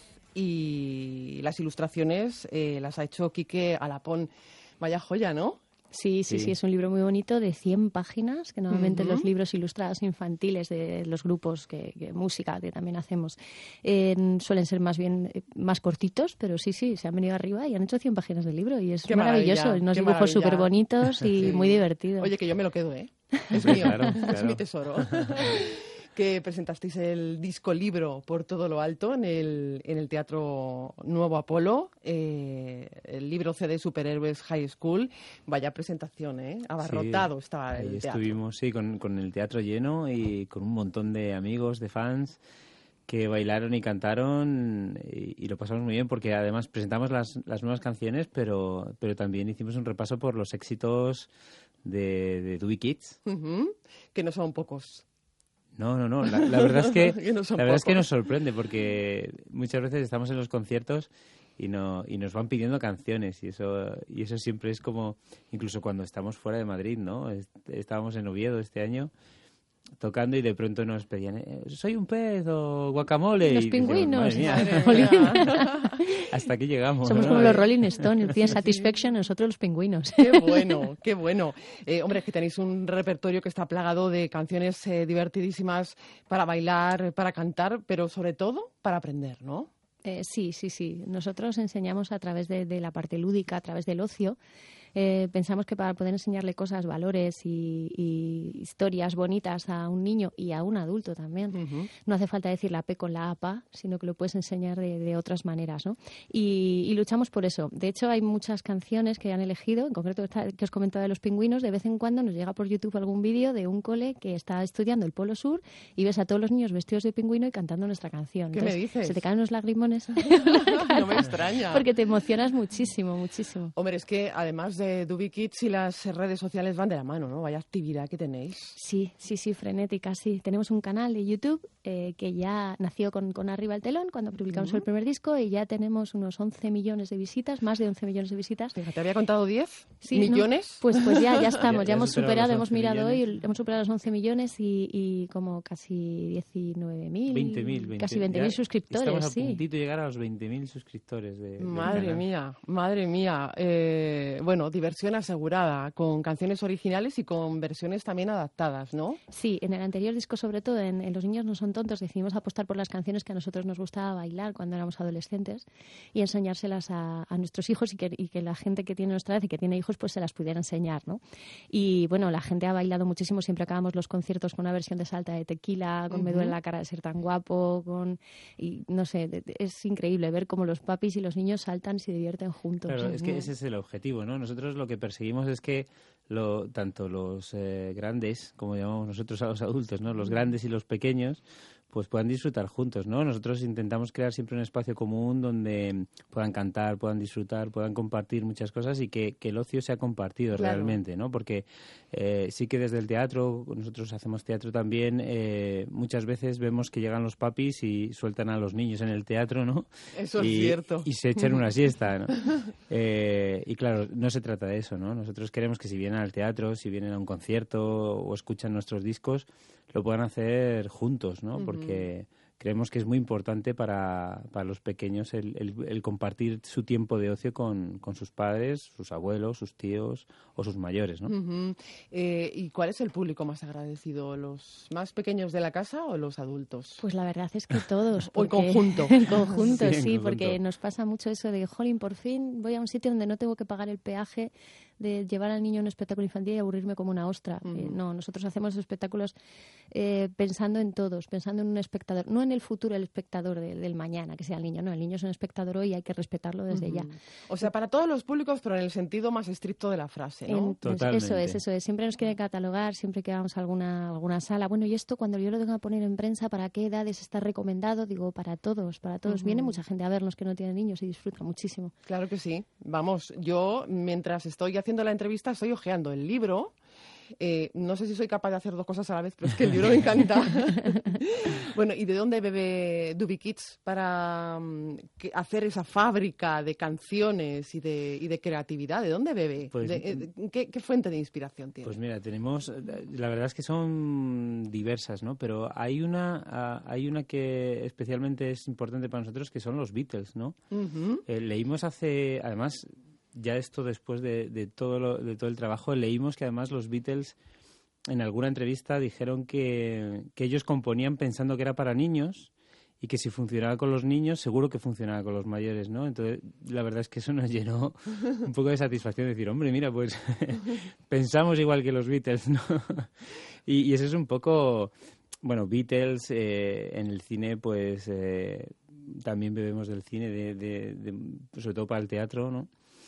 y las ilustraciones eh, las ha hecho Quique Alapón. Vaya joya, ¿no? Sí, sí, sí, sí, es un libro muy bonito de cien páginas, que normalmente Uh-huh. los libros ilustrados infantiles de los grupos que, que música que también hacemos eh, suelen ser más bien eh, más cortitos, pero sí, sí, se han venido arriba y han hecho cien páginas de libro y es Qué maravilloso, maravilla, unos qué dibujos maravilla. súper bonitos y Sí. muy divertidos. Oye, que yo me lo quedo, ¿eh? Es mío, Claro, es claro. mi tesoro. Que presentasteis el disco libro por todo lo alto en el, en el Teatro Nuevo Apolo, eh, el libro C D Superhéroes High School. Vaya presentación, ¿eh? Abarrotado Sí, estaba el ahí teatro. estuvimos, sí, con, con el teatro lleno y con un montón de amigos, de fans que bailaron y cantaron y, y lo pasamos muy bien porque además presentamos las, las nuevas canciones, pero, pero también hicimos un repaso por los éxitos de, de Dubi Kids. Uh-huh. Que no son pocos. No, no, no. La, la verdad es que, Que no son la verdad es que pocos. nos sorprende porque muchas veces estamos en los conciertos y no y nos van pidiendo canciones y eso y eso siempre es como incluso cuando estamos fuera de Madrid, ¿no? Est- Estábamos en Oviedo este año tocando y de pronto nos pedían eh, soy un pez o guacamole Los y decimos, pingüinos. madre mía, Madre mía. hasta aquí llegamos. Somos ¿no? como los Rolling Stones, tienen Satisfaction, nosotros los pingüinos. Qué bueno, qué bueno. Eh, hombre, es que tenéis un repertorio que está plagado de canciones eh, divertidísimas para bailar, para cantar, pero sobre todo para aprender, ¿no? Eh, sí, sí, sí. Nosotros enseñamos a través de, de la parte lúdica, a través del ocio, Eh, pensamos que para poder enseñarle cosas, valores y, y historias bonitas a un niño y a un adulto también, uh-huh. no hace falta decir la P con la A P A, sino que lo puedes enseñar de, de otras maneras, ¿no? Y, y luchamos por eso. De hecho, hay muchas canciones que han elegido, en concreto esta que os comentaba de los pingüinos, de vez en cuando nos llega por YouTube algún vídeo de un cole que está estudiando el Polo Sur y ves a todos los niños vestidos de pingüino y cantando nuestra canción. ¿Qué Entonces, me dices? Se te caen unos lagrimones. No me extraña. Porque te emocionas muchísimo, muchísimo. Hombre, es que además de Dubi Kids y las redes sociales van de la mano, ¿no? Vaya actividad que tenéis. Sí, sí, sí, frenética, sí. Tenemos un canal de YouTube eh, que ya nació con, con Arriba el telón, cuando publicamos uh-huh. el primer disco, y ya tenemos unos once millones de visitas, más de once millones de visitas. Fíjate, ¿había contado diez sí, millones? ¿no? Pues, pues ya, ya estamos, ya, ya, ya hemos superado, hemos mirado millones. hoy, hemos superado los once millones y, y como casi diecinueve mil, veinte mil, casi veinte mil suscriptores. Estamos a sí. puntito de llegar a los veinte mil suscriptores. De, madre mía, madre mía. Eh, bueno, diversión asegurada, con canciones originales y con versiones también adaptadas, ¿no? Sí, en el anterior disco, sobre todo, en, en Los niños no son tontos, decidimos apostar por las canciones que a nosotros nos gustaba bailar cuando éramos adolescentes y enseñárselas a, a nuestros hijos y que, y que la gente que tiene nuestra edad y que tiene hijos pues se las pudiera enseñar, ¿no? Y bueno, la gente ha bailado muchísimo, siempre acabamos los conciertos con una versión de Salta de Tequila, con uh-huh. Me duele la cara de ser tan guapo, con y no sé, es increíble ver cómo los papis y los niños saltan y se divierten juntos. Claro, es que ese es el objetivo, ¿no? Nosotros lo que perseguimos es que lo, tanto los eh, grandes, como llamamos nosotros a los adultos, ¿no? Los grandes y los pequeños, pues puedan disfrutar juntos, ¿no? Nosotros intentamos crear siempre un espacio común donde puedan cantar, puedan disfrutar, puedan compartir muchas cosas y que, que el ocio sea compartido claro. realmente, ¿no? Porque eh, sí que desde el teatro, nosotros hacemos teatro también, eh, muchas veces vemos que llegan los papis y sueltan a los niños en el teatro, ¿no? Eso y, es cierto. Y se echan una siesta, ¿no? eh, y claro, no se trata de eso, ¿no? Nosotros queremos que si vienen al teatro, si vienen a un concierto o escuchan nuestros discos, lo puedan hacer juntos, ¿no? Porque que creemos que es muy importante para, para los pequeños el, el, el compartir su tiempo de ocio con, con sus padres, sus abuelos, sus tíos o sus mayores, ¿no? Uh-huh. Eh, ¿Y cuál es el público más agradecido? ¿Los más pequeños de la casa o los adultos? Pues la verdad es que todos. ¿O en conjunto? En conjunto, sí, sí en conjunto. Porque nos pasa mucho eso de, jolín, por fin voy a un sitio donde no tengo que pagar el peaje de llevar al niño a un espectáculo infantil y aburrirme como una ostra. Uh-huh. Eh, no, nosotros hacemos espectáculos eh, pensando en todos, pensando en un espectador, no en el futuro el espectador de, del mañana, que sea el niño, no, el niño es un espectador hoy y hay que respetarlo desde uh-huh. ya. O sea, para todos los públicos, pero en el sentido más estricto de la frase, ¿no? En, Totalmente. Eso es, eso es. Siempre nos quieren catalogar, siempre que vamos a alguna, alguna sala. Bueno, y esto cuando yo lo tengo que poner en prensa, ¿para qué edades está recomendado? Digo, para todos, para todos. Uh-huh. Viene mucha gente a vernos que no tiene niños y disfruta muchísimo. Claro que sí. Vamos, yo mientras estoy haciendo la entrevista estoy hojeando el libro. Eh, no sé si soy capaz de hacer dos cosas a la vez, pero es que el libro me encanta. Bueno, ¿y de dónde bebe Dubi Kids para um, que, hacer esa fábrica de canciones y de, y de creatividad? ¿De dónde bebe? Pues, de, eh, ¿qué, ¿Qué fuente de inspiración tiene? Pues mira, tenemos, la verdad es que son diversas, ¿no? Pero hay una, hay una que especialmente es importante para nosotros, que son los Beatles, ¿no? Uh-huh. Eh, leímos hace, además... Ya esto después de, de, todo lo, de todo el trabajo, leímos que además los Beatles en alguna entrevista dijeron que, que ellos componían pensando que era para niños y que si funcionaba con los niños seguro que funcionaba con los mayores, ¿no? Entonces la verdad es que eso nos llenó un poco de satisfacción, decir, hombre, mira, pues pensamos igual que los Beatles, ¿no? y, y eso es un poco, bueno, Beatles eh, en el cine, pues eh, también bebemos del cine, de, de, de, sobre todo para el teatro, ¿no?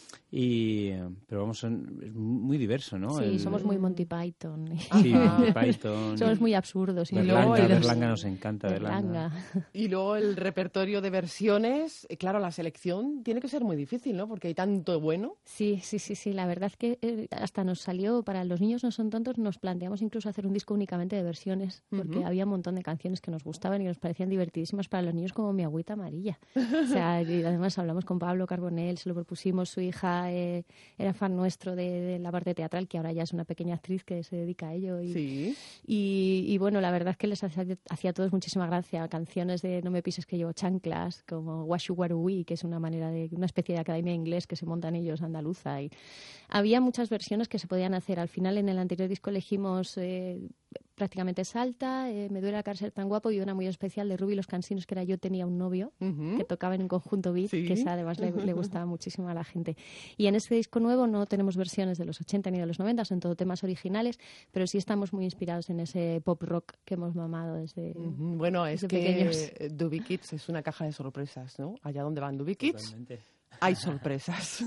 Y, pero vamos, son, es muy diverso, ¿no? Sí, el, somos muy Monty Python. Sí, Monty Python. Somos muy absurdos. Y Berlanga, luego, Berlanga nos encanta, Berlanga. Berlanga. Y luego el repertorio de versiones, eh, claro, la selección tiene que ser muy difícil, ¿no? Porque hay tanto bueno. Sí, sí, sí, sí. La verdad es que eh, hasta nos salió, para Los niños no son tontos, nos planteamos incluso hacer un disco únicamente de versiones, porque uh-huh. había un montón de canciones que nos gustaban y nos parecían divertidísimas para los niños, como Mi agüita amarilla. O sea, y además hablamos con Pablo Carbonell, se lo propusimos, su hija Eh, era fan nuestro de, de la parte teatral, que ahora ya es una pequeña actriz que se dedica a ello. Y, sí. y, y bueno, la verdad es que les hacía, hacía a todos muchísima gracia. Canciones de No me pises que llevo chanclas, como Washu Warui, que es una manera de una especie de academia inglés que se montan ellos, andaluza. Y había muchas versiones que se podían hacer. Al final, en el anterior disco elegimos... Eh, prácticamente salta, eh, Me duele la cara ser tan guapo, y una muy especial de Ruby Los Cansinos, que era Yo tenía un novio, uh-huh. que tocaba en un conjunto beat, sí. que esa además le, le gustaba muchísimo a la gente. Y en este disco nuevo no tenemos versiones de los ochenta ni de los noventa, son todo temas originales, pero sí estamos muy inspirados en ese pop rock que hemos mamado desde uh-huh. Bueno, es desde que pequeños. Doobie Kids es una caja de sorpresas, ¿no? Allá donde van Doobie Kids Totalmente. Hay sorpresas.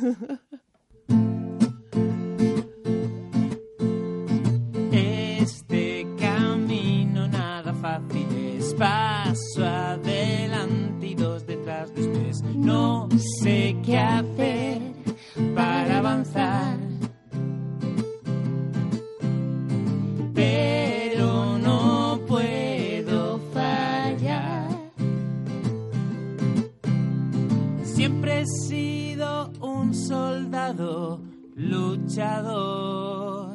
Este camino nada fácil es, paso adelante y dos detrás después. No sé qué hacer para avanzar, pero no puedo fallar. Siempre he sido un soldado luchador.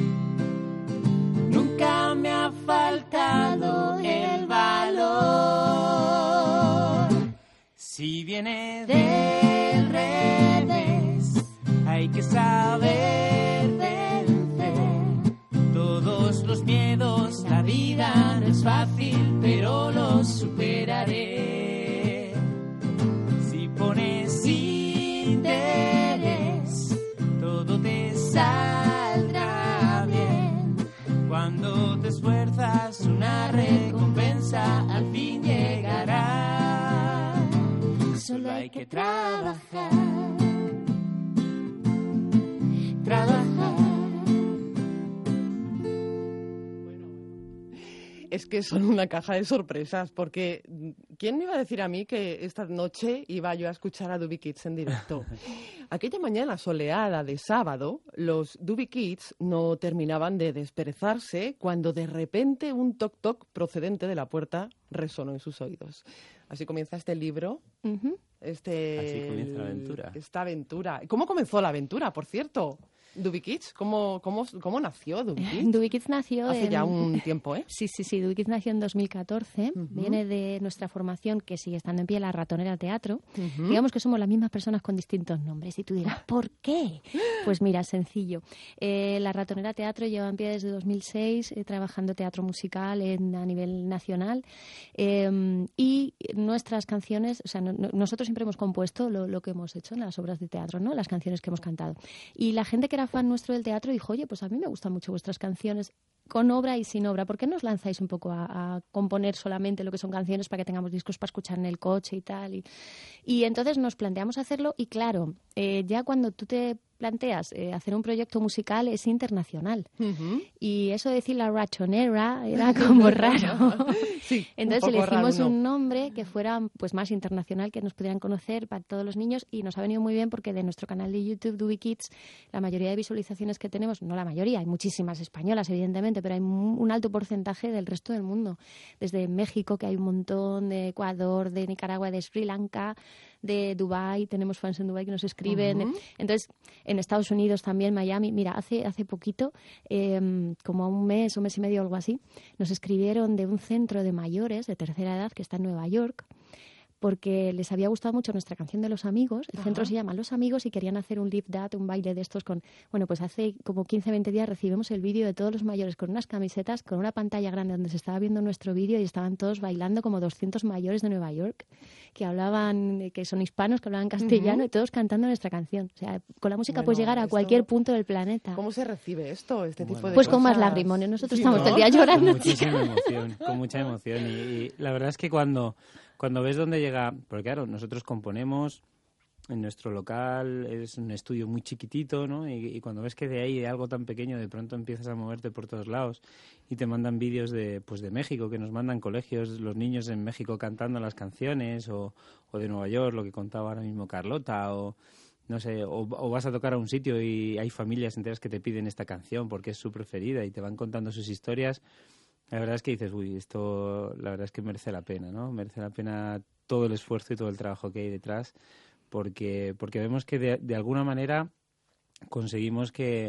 Nunca me ha faltado el valor. Si viene del revés, hay que saber vencer todos los miedos. La vida no es fácil, pero los superaré. Si pones interés, todo te saldrá bien. Cuando te esfuerzas, una recompensa al fin llegará. Solo hay que trabajar, trabajar. Es que son una caja de sorpresas, porque ¿quién me iba a decir a mí que esta noche iba yo a escuchar a Doobie Kids en directo? Aquella mañana soleada de sábado, los Doobie Kids no terminaban de desperezarse cuando de repente un toc-toc procedente de la puerta resonó en sus oídos. Así comienza este libro. Uh-huh. Este, Así comienza la aventura. Esta aventura. ¿Cómo comenzó la aventura, por cierto? Doobie Kids, ¿cómo, cómo, cómo nació Doobie Kids? Doobie Kids nació hace en... ya un tiempo, ¿eh? Sí, sí, sí. Doobie Kids nació en dos mil catorce. Uh-huh. Viene de nuestra formación, que sigue estando en pie, la Ratonera Teatro. Uh-huh. Digamos que somos las mismas personas con distintos nombres. Y tú dirás, ¿por qué? Pues mira, sencillo. Eh, la Ratonera Teatro lleva en pie desde dos mil seis, eh, trabajando teatro musical en, a nivel nacional. Eh, y nuestras canciones, o sea, no, no, nosotros siempre hemos compuesto lo, lo que hemos hecho en las obras de teatro, ¿no? Las canciones que hemos cantado. Y la gente que era fan nuestro del teatro dijo, oye, pues a mí me gustan mucho vuestras canciones, con obra y sin obra. ¿Por qué no os lanzáis un poco a, a componer solamente lo que son canciones para que tengamos discos para escuchar en el coche y tal? Y, y entonces nos planteamos hacerlo y claro, eh, ya cuando tú te planteas eh, hacer un proyecto musical es internacional. Uh-huh. Y eso de decir la ratonera era como raro. Sí, entonces elegimos un nombre que fuera pues más internacional, que nos pudieran conocer para todos los niños, y nos ha venido muy bien porque de nuestro canal de YouTube, Doobie Kids, la mayoría de visualizaciones que tenemos, no la mayoría, hay muchísimas españolas evidentemente, pero hay un alto porcentaje del resto del mundo. Desde México, que hay un montón, de Ecuador, de Nicaragua, de Sri Lanka, de Dubái, tenemos fans en Dubái que nos escriben. Uh-huh. Entonces, en Estados Unidos también, Miami. Mira, hace hace poquito, eh, como un mes, un mes y medio o algo así, nos escribieron de un centro de mayores de tercera edad que está en Nueva York, porque les había gustado mucho nuestra canción de Los Amigos. El Ajá. centro se llama Los Amigos y querían hacer un lip dance, un baile de estos con... Bueno, pues hace como quince, veinte días recibimos el vídeo de todos los mayores con unas camisetas, con una pantalla grande donde se estaba viendo nuestro vídeo y estaban todos bailando como doscientos mayores de Nueva York, que hablaban, que son hispanos, que hablaban castellano, uh-huh. y todos cantando nuestra canción. O sea, con la música bueno, puedes llegar a esto... cualquier punto del planeta. ¿Cómo se recibe esto, este bueno, tipo de Pues cosas? Con más lagrimones. Nosotros sí, estamos ¿no? todo el día llorando. Con muchísima emoción, con mucha emoción. Y, y la verdad es que cuando... Cuando ves dónde llega, porque claro, nosotros componemos en nuestro local, es un estudio muy chiquitito, ¿no? Y, y cuando ves que de ahí, de algo tan pequeño, de pronto empiezas a moverte por todos lados y te mandan vídeos de, pues de México, que nos mandan colegios, los niños en México cantando las canciones, o, o de Nueva York, lo que contaba ahora mismo Carlota, o no sé, o, o vas a tocar a un sitio y hay familias enteras que te piden esta canción porque es su preferida y te van contando sus historias. La verdad es que dices, uy, esto la verdad es que merece la pena, ¿no? Merece la pena todo el esfuerzo y todo el trabajo que hay detrás, porque porque vemos que de, de alguna manera conseguimos que,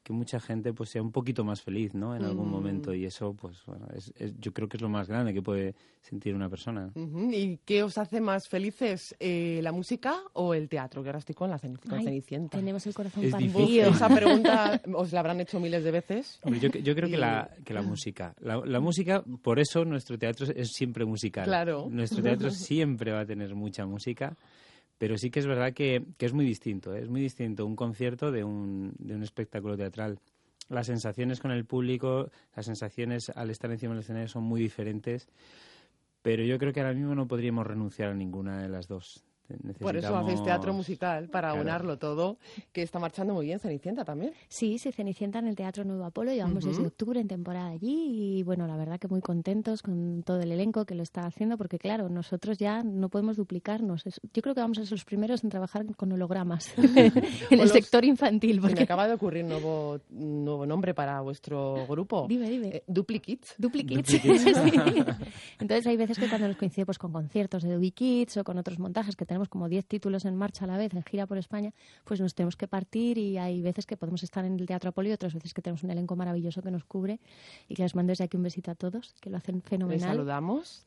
que mucha gente pues sea un poquito más feliz, ¿no? En algún Mm. momento, y eso pues bueno, es, es, yo creo que es lo más grande que puede sentir una persona. Ujú. ¿Y qué os hace más felices, eh, la música o el teatro? Que ahora estoy con la Cen- con Ay, Cenicienta. tenemos el corazón Es partido. difícil. Esa pregunta os la habrán hecho miles de veces. Hombre, yo, yo creo Y- que la, que la música, la, la música, por eso nuestro teatro es siempre musical. Claro. Nuestro teatro siempre va a tener mucha música, pero sí que es verdad que, que es muy distinto, ¿eh? Es muy distinto un concierto de un, de un espectáculo teatral. Las sensaciones con el público, las sensaciones al estar encima del escenario son muy diferentes, pero yo creo que ahora mismo no podríamos renunciar a ninguna de las dos. Por eso hacéis teatro musical, para Claro. unarlo todo, que está marchando muy bien. Cenicienta también. Sí, sí, Cenicienta en el Teatro Nuevo Apolo, llevamos Ujú. desde octubre en temporada allí y bueno, la verdad que muy contentos con todo el elenco que lo está haciendo porque claro, nosotros ya no podemos duplicarnos. Es- yo creo que vamos a ser los primeros en trabajar con hologramas en O el los- sector infantil. Se me Porque... acaba de ocurrir un nuevo, un nuevo nombre para vuestro grupo. Dime, dime. Eh, Duplikids. Duplikids. Duplikids. Sí. Entonces hay veces que cuando nos coincide pues, con conciertos de Duplikids o con otros montajes que tenemos como diez títulos en marcha a la vez en gira por España, pues nos tenemos que partir y hay veces que podemos estar en el Teatro Apolo y otras veces que tenemos un elenco maravilloso que nos cubre y que les mando desde aquí un besito a todos, que lo hacen Les fenomenal. saludamos.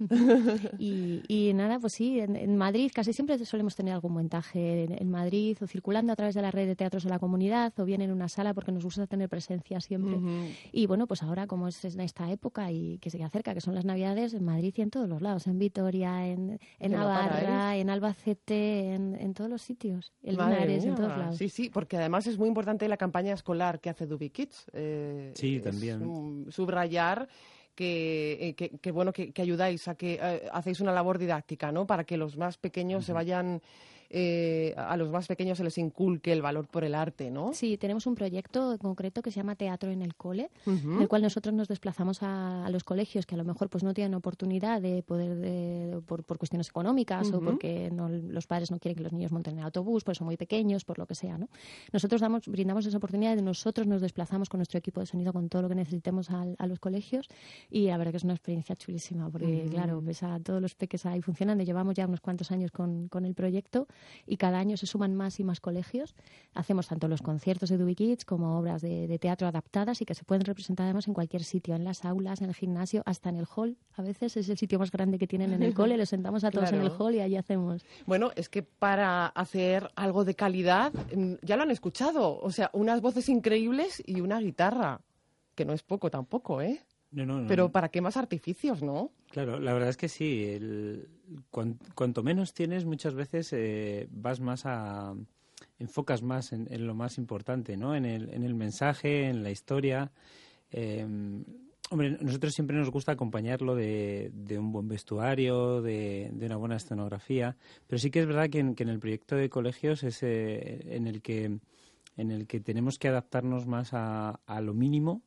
Y, y nada, pues sí, en, en Madrid casi siempre solemos tener algún montaje en, en Madrid o circulando a través de la red de teatros de la comunidad o bien en una sala porque nos gusta tener presencia siempre. Ujú. Y bueno, pues ahora como es en esta época y que se acerca, que son las Navidades, en Madrid y en todos los lados, en Vitoria, en, Que en no Navarra, paráis. en Albacete, en, en todos los sitios, en Madre Linares, en mía. todos lados. Sí, sí, porque además es muy importante la campaña escolar que hace Duplikids. Eh, Sí, es, también. mm, subrayar que, eh, que, que, bueno que, que ayudáis a que eh, hacéis una labor didáctica, ¿no? Para que los más pequeños se vayan eh, a los más pequeños se les inculque el valor por el arte, ¿no? Sí, tenemos un proyecto en concreto que se llama Teatro en el Cole, Ujú. en el cual nosotros nos desplazamos a, a los colegios que a lo mejor pues no tienen oportunidad de poder, de, por, por cuestiones económicas o Ujú. porque no, los padres no quieren que los niños monten en autobús, pues son muy pequeños, por lo que sea, ¿no? Nosotros damos, brindamos esa oportunidad de nosotros nos desplazamos con nuestro equipo de sonido, con todo lo que necesitemos al- a, los colegios y la verdad que es una experiencia chulísima porque, Mm. claro, ves a todos los peques ahí funcionando. Llevamos ya unos cuantos años con, con el proyecto y cada año se suman más y más colegios. Hacemos tanto los conciertos de Duplikids como obras de, de teatro adaptadas y que se pueden representar además en cualquier sitio, en las aulas, en el gimnasio, hasta en el hall. A veces es el sitio más grande que tienen en el cole, los sentamos a todos en el Claro. hall y allí hacemos. Bueno, es que para hacer algo de calidad, mm, ya lo han escuchado, o sea, unas voces increíbles y una guitarra, que no es poco tampoco, ¿eh? No, no, no. Pero ¿para qué más artificios, no? Claro, la verdad es que sí. El, cuan- cuanto menos tienes, muchas veces eh, vas más a... enfocas más en, en lo más importante, ¿no? En el, en el mensaje, en la historia. Eh, hombre, nosotros siempre nos gusta acompañarlo de, de un buen vestuario, de, de una buena escenografía, pero sí que es verdad que en, que en el proyecto de colegios es eh, en el que en el que tenemos que adaptarnos más a, a lo mínimo.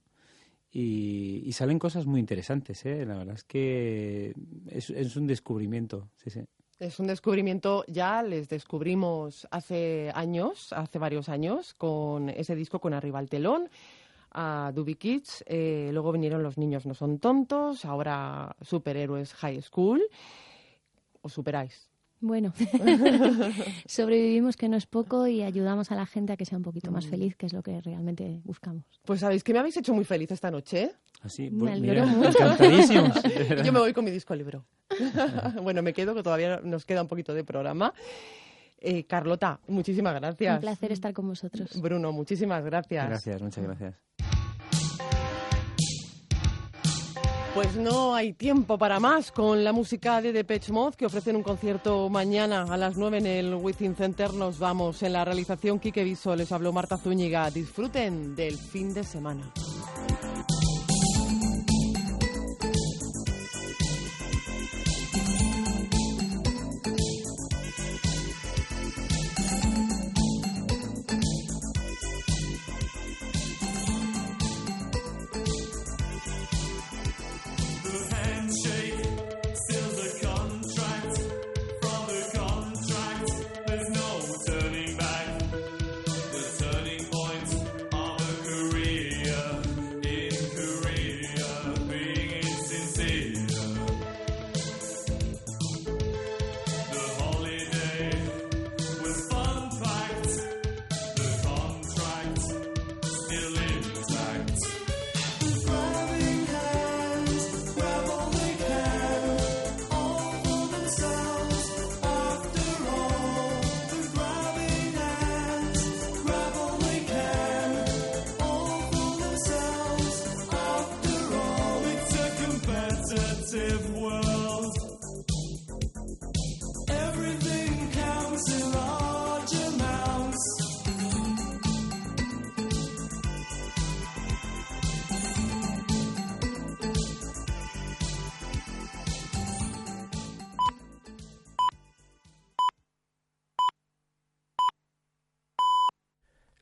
Y, y salen cosas muy interesantes, ¿eh? La verdad es que es, es un descubrimiento, sí, sí. Es un descubrimiento, ya les descubrimos hace años, hace varios años, con ese disco con Arriba el telón, a Duplikids, eh, luego vinieron Los niños no son tontos, ahora Superhéroes High School. ¿Os superáis? Bueno, sobrevivimos, que no es poco, y ayudamos a la gente a que sea un poquito más feliz, que es lo que realmente buscamos. Pues sabéis que me habéis hecho muy feliz esta noche. Así, Me pues, alegro mira, mucho. encantadísimos. Yo me voy con mi disco libro. Bueno, me quedo, que todavía nos queda un poquito de programa. Eh, Carlota, muchísimas gracias. Un placer estar con vosotros. Bruno, muchísimas gracias. Gracias, muchas gracias. Pues no hay tiempo para más con la música de Depeche Mode, que ofrecen un concierto mañana a las nueve en el Within Center. Nos vamos. En la realización Quique Viso, les habló Marta Zúñiga. Disfruten del fin de semana. Turning back, the turning point of a career.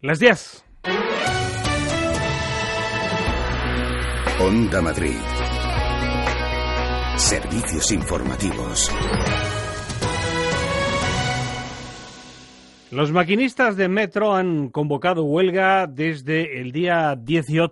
Las diez. Onda Madrid. Servicios informativos. Los maquinistas de metro han convocado huelga desde el día dieciocho